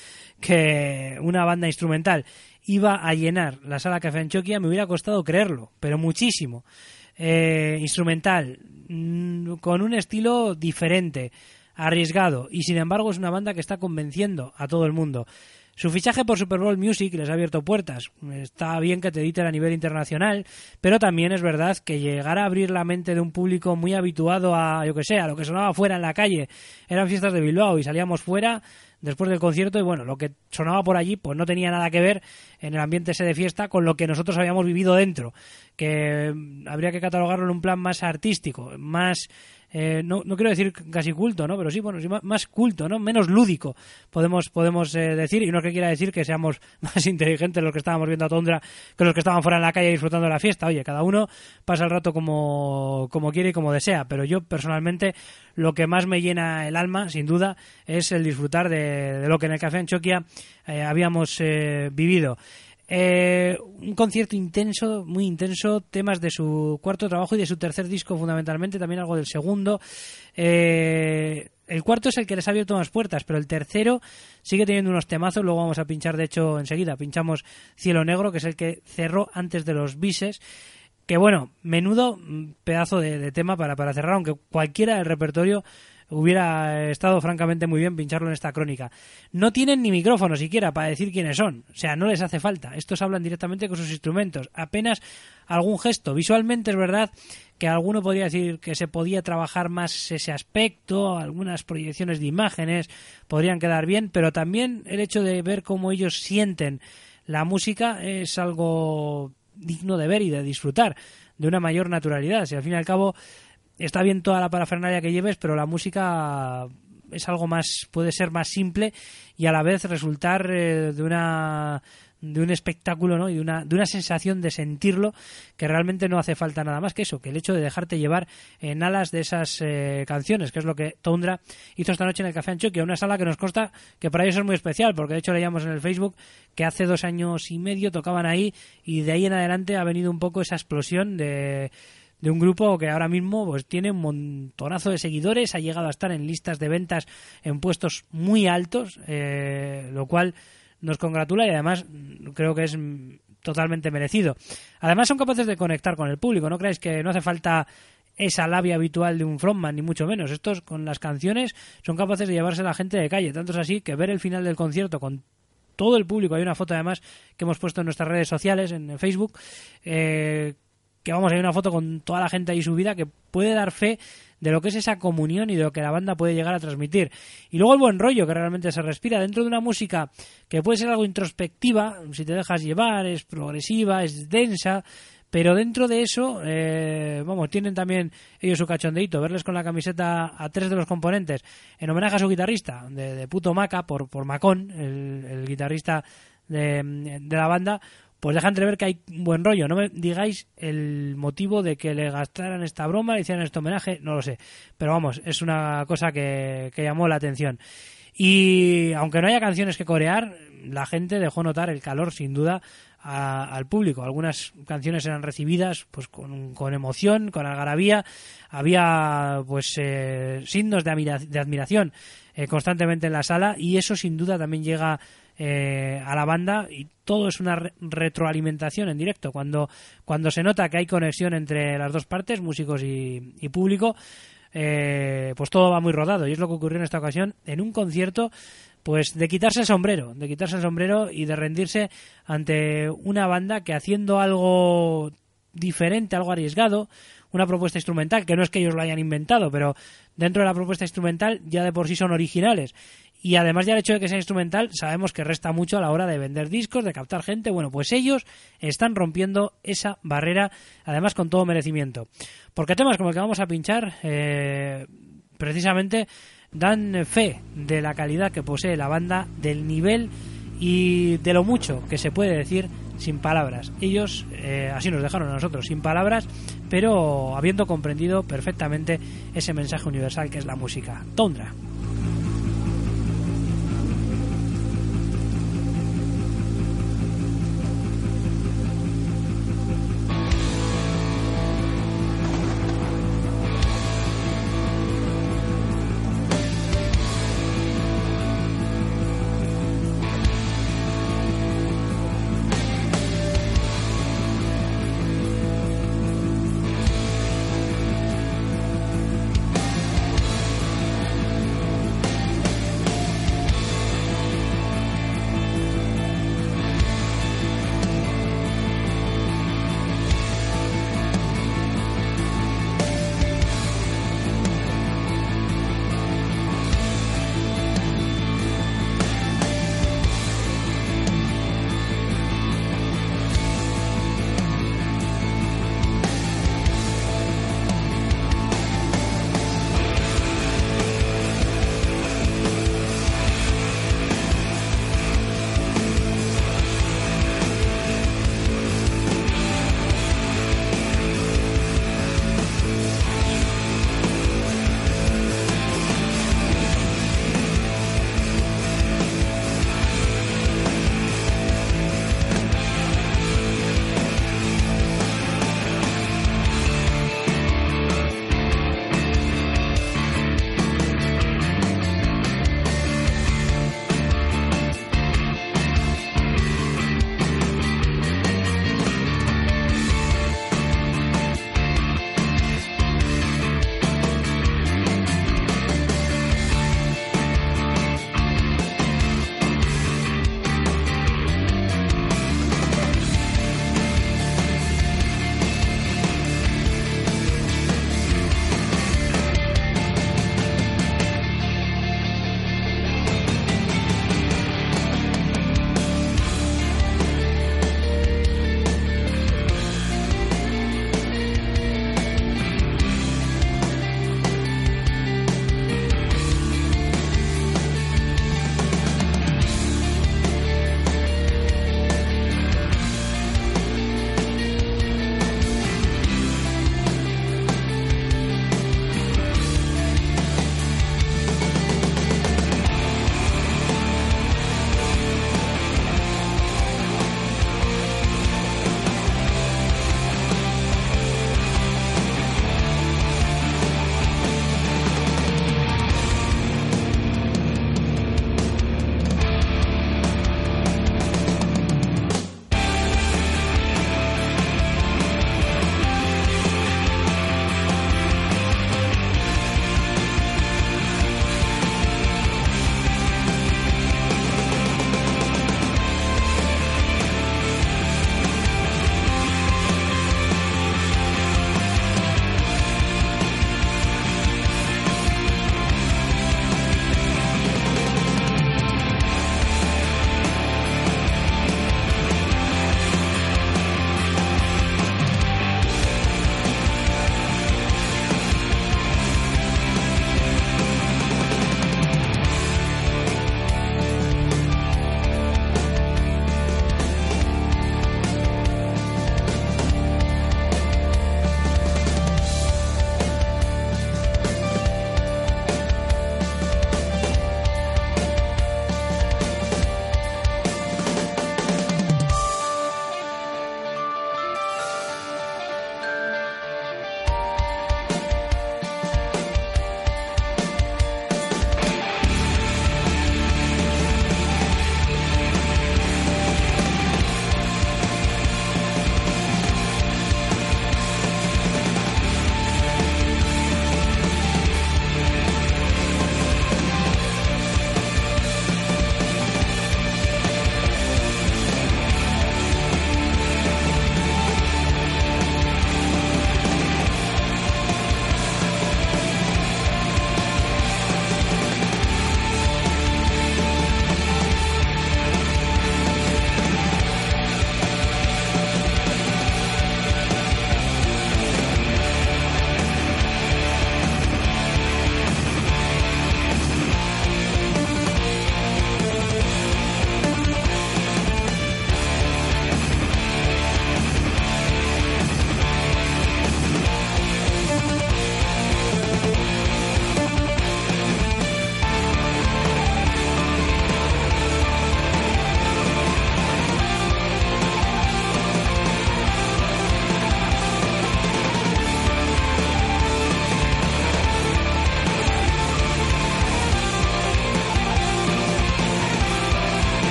que una banda instrumental iba a llenar la sala Café Anchoquia, me hubiera costado creerlo, pero muchísimo. Eh, instrumental, mmm, con un estilo diferente, arriesgado, y sin embargo es una banda que está convenciendo a todo el mundo. Su fichaje por Super Bowl Music les ha abierto puertas. Está bien que te editen a nivel internacional, pero también es verdad que llegar a abrir la mente de un público muy habituado a, yo que sé, a lo que sonaba fuera en la calle. Eran fiestas de Bilbao y salíamos fuera después del concierto, y bueno, lo que sonaba por allí pues no tenía nada que ver en el ambiente ese de fiesta con lo que nosotros habíamos vivido dentro, que habría que catalogarlo en un plan más artístico, más Eh, no, no quiero decir casi culto, ¿no? Pero sí, bueno, sí, más culto, ¿no? Menos lúdico, podemos podemos eh, decir, y no es que quiera decir que seamos más inteligentes los que estábamos viendo a Tundra que los que estaban fuera en la calle disfrutando de la fiesta. Oye, cada uno pasa el rato como, como quiere y como desea, pero yo personalmente lo que más me llena el alma, sin duda, es el disfrutar de, de lo que en el Café Anchoquia eh, habíamos eh, vivido. Eh, un concierto intenso, muy intenso, temas de su cuarto trabajo y de su tercer disco fundamentalmente, también algo del segundo. Eh, el cuarto es el que les ha abierto más puertas, pero el tercero sigue teniendo unos temazos. Luego vamos a pinchar, de hecho, enseguida pinchamos Cielo Negro, que es el que cerró antes de los bises. Que bueno, menudo pedazo de, de tema para, para cerrar, aunque cualquiera del repertorio hubiera estado francamente muy bien pincharlo en esta crónica. No tienen ni micrófono siquiera para decir quiénes son, o sea, no les hace falta. Estos hablan directamente con sus instrumentos, apenas algún gesto. Visualmente es verdad que alguno podría decir que se podía trabajar más ese aspecto, algunas proyecciones de imágenes podrían quedar bien, pero también el hecho de ver cómo ellos sienten la música es algo digno de ver y de disfrutar de una mayor naturalidad. Si al fin y al cabo está bien toda la parafernalia que lleves, pero la música es algo más, puede ser más simple y a la vez resultar eh, de una de un espectáculo, ¿no? Y de una de una sensación de sentirlo, que realmente no hace falta nada más que eso, que el hecho de dejarte llevar en alas de esas eh, canciones, que es lo que Tundra hizo esta noche en el Café Anchoquia, una sala que nos consta que para ellos es muy especial, porque de hecho leíamos en el Facebook que hace dos años y medio tocaban ahí, y de ahí en adelante ha venido un poco esa explosión de de un grupo que ahora mismo pues tiene un montonazo de seguidores, ha llegado a estar en listas de ventas en puestos muy altos, eh, lo cual nos congratula y además creo que es totalmente merecido. Además son capaces de conectar con el público, no creáis que no hace falta esa labia habitual de un frontman, ni mucho menos. Estos con las canciones son capaces de llevarse a la gente de calle, tanto es así que ver el final del concierto con todo el público, hay una foto además que hemos puesto en nuestras redes sociales, en Facebook, eh, que vamos, hay una foto con toda la gente ahí subida que puede dar fe de lo que es esa comunión y de lo que la banda puede llegar a transmitir. Y luego el buen rollo que realmente se respira dentro de una música que puede ser algo introspectiva, si te dejas llevar, es progresiva, es densa, pero dentro de eso, eh, vamos, tienen también ellos su cachondeíto, verles con la camiseta a tres de los componentes, en homenaje a su guitarrista, de, de puto Maca, por, por Macón, el, el guitarrista de, de la banda, pues deja entrever que hay un buen rollo. No me digáis el motivo de que le gastaran esta broma, le hicieran este homenaje, no lo sé. Pero vamos, es una cosa que, que llamó la atención. Y aunque no haya canciones que corear, la gente dejó notar el calor, sin duda, a, al público. Algunas canciones eran recibidas pues con, con emoción, con algarabía. Había pues eh, signos de, admira- de admiración eh, constantemente en la sala, y eso sin duda también llega eh, a la banda, y todo es una re- retroalimentación en directo. Cuando, cuando se nota que hay conexión entre las dos partes, músicos y, y público, eh, pues todo va muy rodado, y es lo que ocurrió en esta ocasión en un concierto pues de quitarse el sombrero, de quitarse el sombrero y de rendirse ante una banda que, haciendo algo diferente, algo arriesgado, una propuesta instrumental, que no es que ellos lo hayan inventado, pero dentro de la propuesta instrumental ya de por sí son originales, y además ya el hecho de que sea instrumental sabemos que resta mucho a la hora de vender discos, de captar gente. Bueno, pues ellos están rompiendo esa barrera, además con todo merecimiento, porque temas como el que vamos a pinchar eh, precisamente dan fe de la calidad que posee la banda, del nivel y de lo mucho que se puede decir sin palabras. Ellos eh, así nos dejaron a nosotros, sin palabras, pero habiendo comprendido perfectamente ese mensaje universal que es la música. Tundra. Tundra.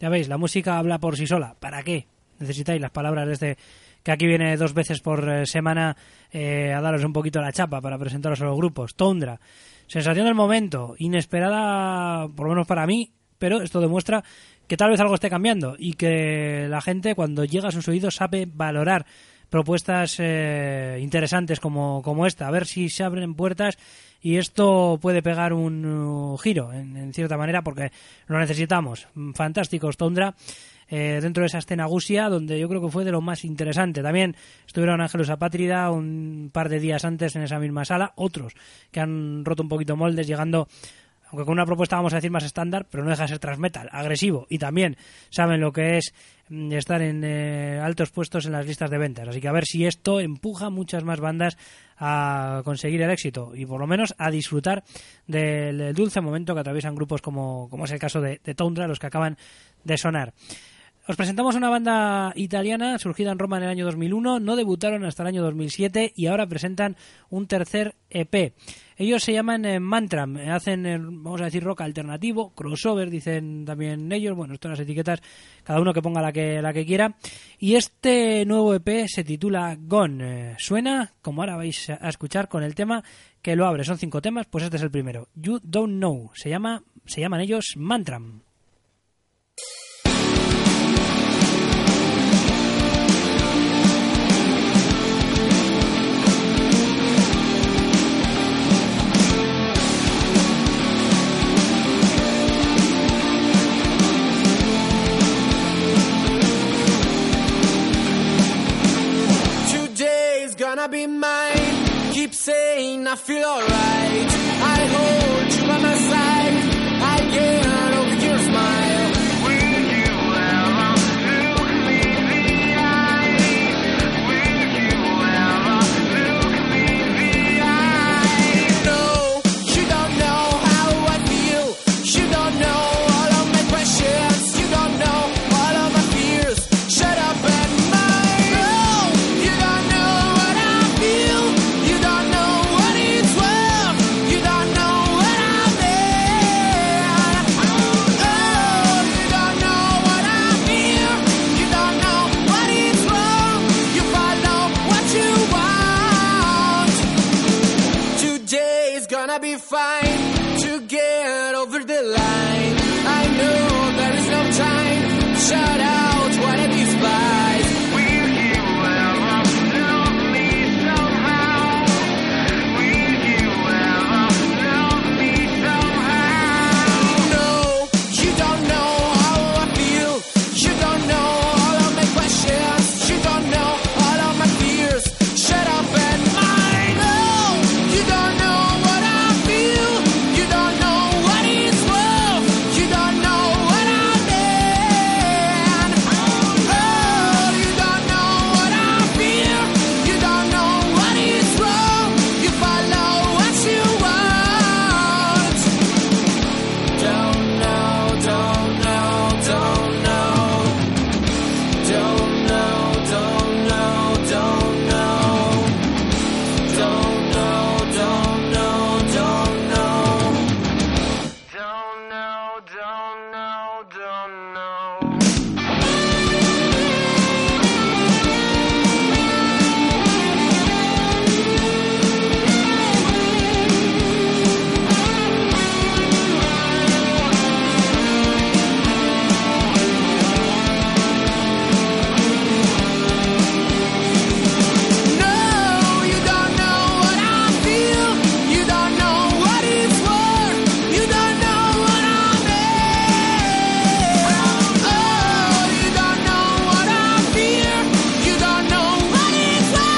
Ya veis, la música habla por sí sola. ¿Para qué necesitáis las palabras de este que aquí viene dos veces por eh, semana eh, a daros un poquito la chapa para presentaros a los grupos? Tundra. Sensación del momento, inesperada, por lo menos para mí, pero esto demuestra que tal vez algo esté cambiando y que la gente, cuando llega a sus oídos, sabe valorar propuestas eh, interesantes como, como esta, a ver si se abren puertas y esto puede pegar un uh, giro en, en cierta manera, porque lo necesitamos. Fantásticos Tundra, eh, dentro de esa escena gusia, donde yo creo que fue de lo más interesante. También estuvieron Ángelus Apátrida un par de días antes en esa misma sala, otros que han roto un poquito moldes, llegando, aunque con una propuesta vamos a decir más estándar, pero no deja de ser thrash metal, agresivo, y también saben lo que es estar en eh, altos puestos en las listas de ventas. Así que a ver si esto empuja muchas más bandas a conseguir el éxito y por lo menos a disfrutar del dulce momento que atraviesan grupos como, como es el caso de, de Tundra, los que acaban de sonar. Os presentamos una banda italiana surgida en Roma en el año dos mil uno, no debutaron hasta el año dos mil siete y ahora presentan un tercer E P. Ellos se llaman eh, Mantram, hacen, eh, vamos a decir, rock alternativo, crossover, dicen también ellos, bueno, esto las etiquetas, cada uno que ponga la que, la que quiera. Y este nuevo E P se titula Gone. Eh, suena, como ahora vais a escuchar, con el tema que lo abre. Son cinco temas, pues este es el primero. You Don't Know. Se llama, se llaman ellos Mantram. Gonna be mine. Keep saying I feel alright. I hold you by my side. I get over your smile. Will you ever look me in the eye? Will you ever look me in the eye? No, you don't know how I feel. You don't know all of my questions. You don't know all of my fears. Shut up and mind. No, you don't know. You don't know what it's worth. You don't know what I mean. Oh, you don't know what I feel. You don't know what it's wrong. You follow what you want. Today's gonna be fine to get over the line. I know there is no time. Shut out what I despise. Will you ever love me somehow? Will you ever love me somehow? No, you don't know how I feel. You don't know all of my questions. You don't know all of my fears. Shut up and mind. No, you don't know what I feel. You don't know what it's worth. You don't know what I mean. Oh, you don't know what I feel. You don't know what is wrong. You follow what you want. Don't know, don't know, don't know. Don't know, don't know, don't know. Don't know, don't know, don't know. Don't know, don't know, don't know. No, you don't know what I feel. You don't know what it's worth. You don't know what I mean. Oh, you don't know what I feel. You don't know what it's worth.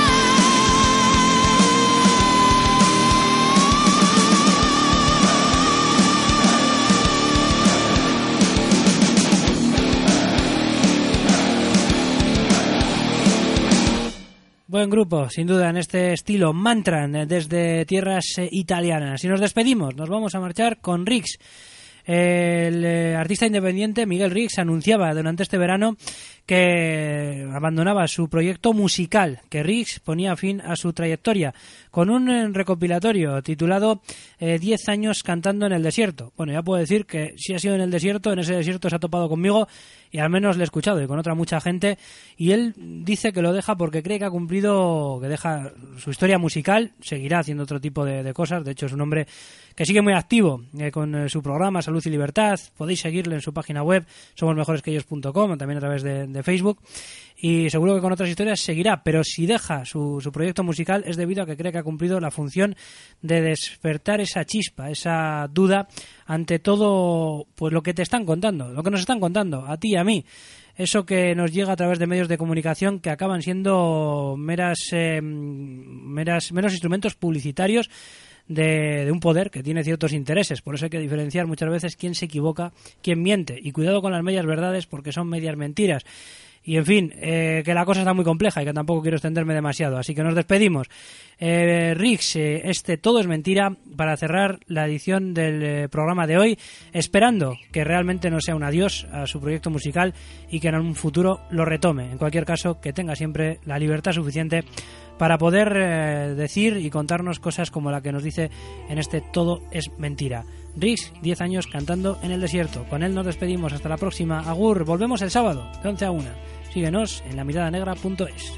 Buen grupo, sin duda, en este estilo Mantram, eh, desde tierras eh, italianas. Y nos despedimos, nos vamos a marchar con Rix. El eh, artista independiente Miguel Riggs anunciaba durante este verano que abandonaba su proyecto musical, que Riggs ponía fin a su trayectoria con un eh, recopilatorio titulado eh, diez años cantando en el desierto. Bueno, ya puedo decir que si ha sido en el desierto, en ese desierto se ha topado conmigo y al menos le he escuchado y con otra mucha gente, y él dice que lo deja porque cree que ha cumplido, que deja su historia musical, seguirá haciendo otro tipo de, de cosas. De hecho es un hombre que sigue muy activo eh, con eh, su programa Salud y Libertad. Podéis seguirle en su página web somos mejores que ellos punto com, también a través de, de Facebook, y seguro que con otras historias seguirá, pero si deja su, su proyecto musical es debido a que cree que ha cumplido la función de despertar esa chispa, esa duda ante todo pues lo que te están contando, lo que nos están contando a ti y a mí. Eso que nos llega a través de medios de comunicación que acaban siendo meras, eh, meras meros instrumentos publicitarios de, de un poder que tiene ciertos intereses. Por eso hay que diferenciar muchas veces quién se equivoca, quién miente. Y cuidado con las medias verdades porque son medias mentiras. Y en fin, eh, que la cosa está muy compleja y que tampoco quiero extenderme demasiado, así que nos despedimos. Eh, Riggs, eh, este Todo es Mentira, para cerrar la edición del eh, programa de hoy, esperando que realmente no sea un adiós a su proyecto musical y que en un futuro lo retome. En cualquier caso, que tenga siempre la libertad suficiente para poder eh, decir y contarnos cosas como la que nos dice en este Todo es Mentira. Riggs, diez años cantando en el desierto. Con él nos despedimos. Hasta la próxima. Agur. Volvemos el sábado, de once a una. Síguenos en la mirada negra punto es.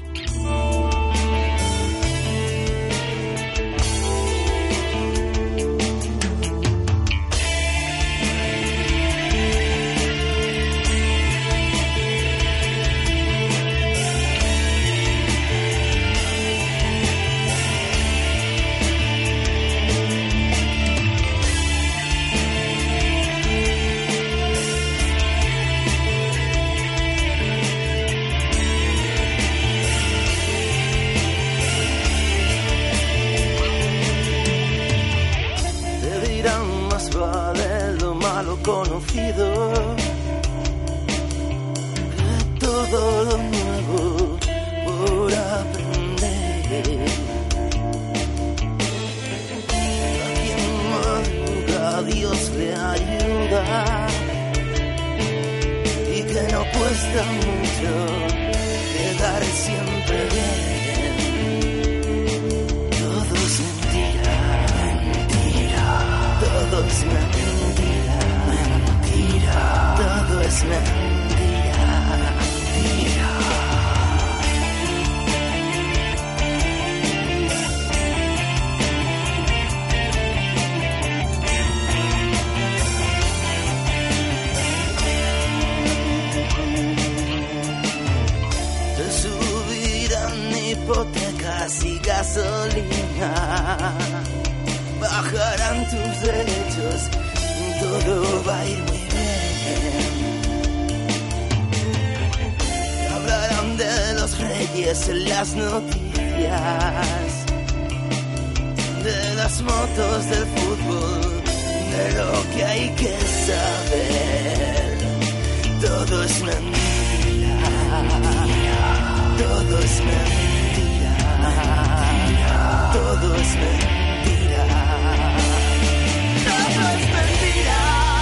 Conocido que todo lo nuevo por aprender. A quien madruga Dios le ayuda y que no cuesta mucho quedar siempre bien. Todo es mentira, mentira, todo es mentira. Todo es mentira, mentira. Te subirán hipotecas y gasolina, bajarán tus derechos, todo va a ir muy bien. Hablarán de los reyes en las noticias, de las motos del fútbol, de lo que hay que saber. Todo es mentira, todo es mentira, todo es mentira, todo es mentira.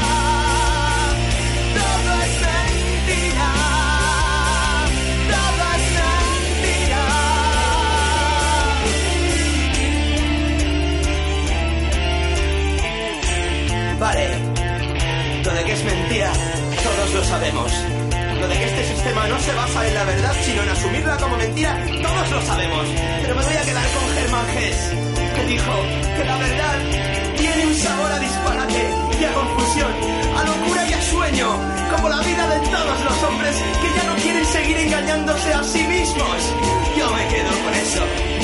Vale, lo de que es mentira, todos lo sabemos. Lo de que este sistema no se basa en la verdad, sino en asumirla como mentira, todos lo sabemos. Pero me voy a quedar con Germán Hesse, que dijo que la verdad tiene un sabor a disparate y a confusión, a locura y a sueño, como la vida de todos los hombres que ya no quieren seguir engañándose a sí mismos. Yo me quedo con eso.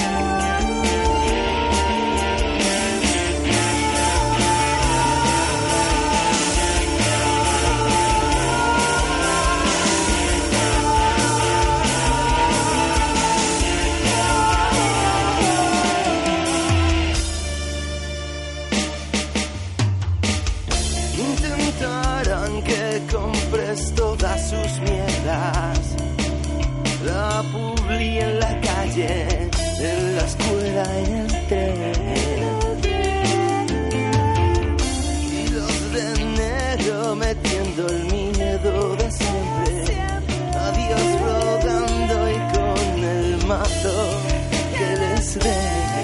Todas sus mierdas, la publi en la calle, en la escuela, en el tren, y los de today.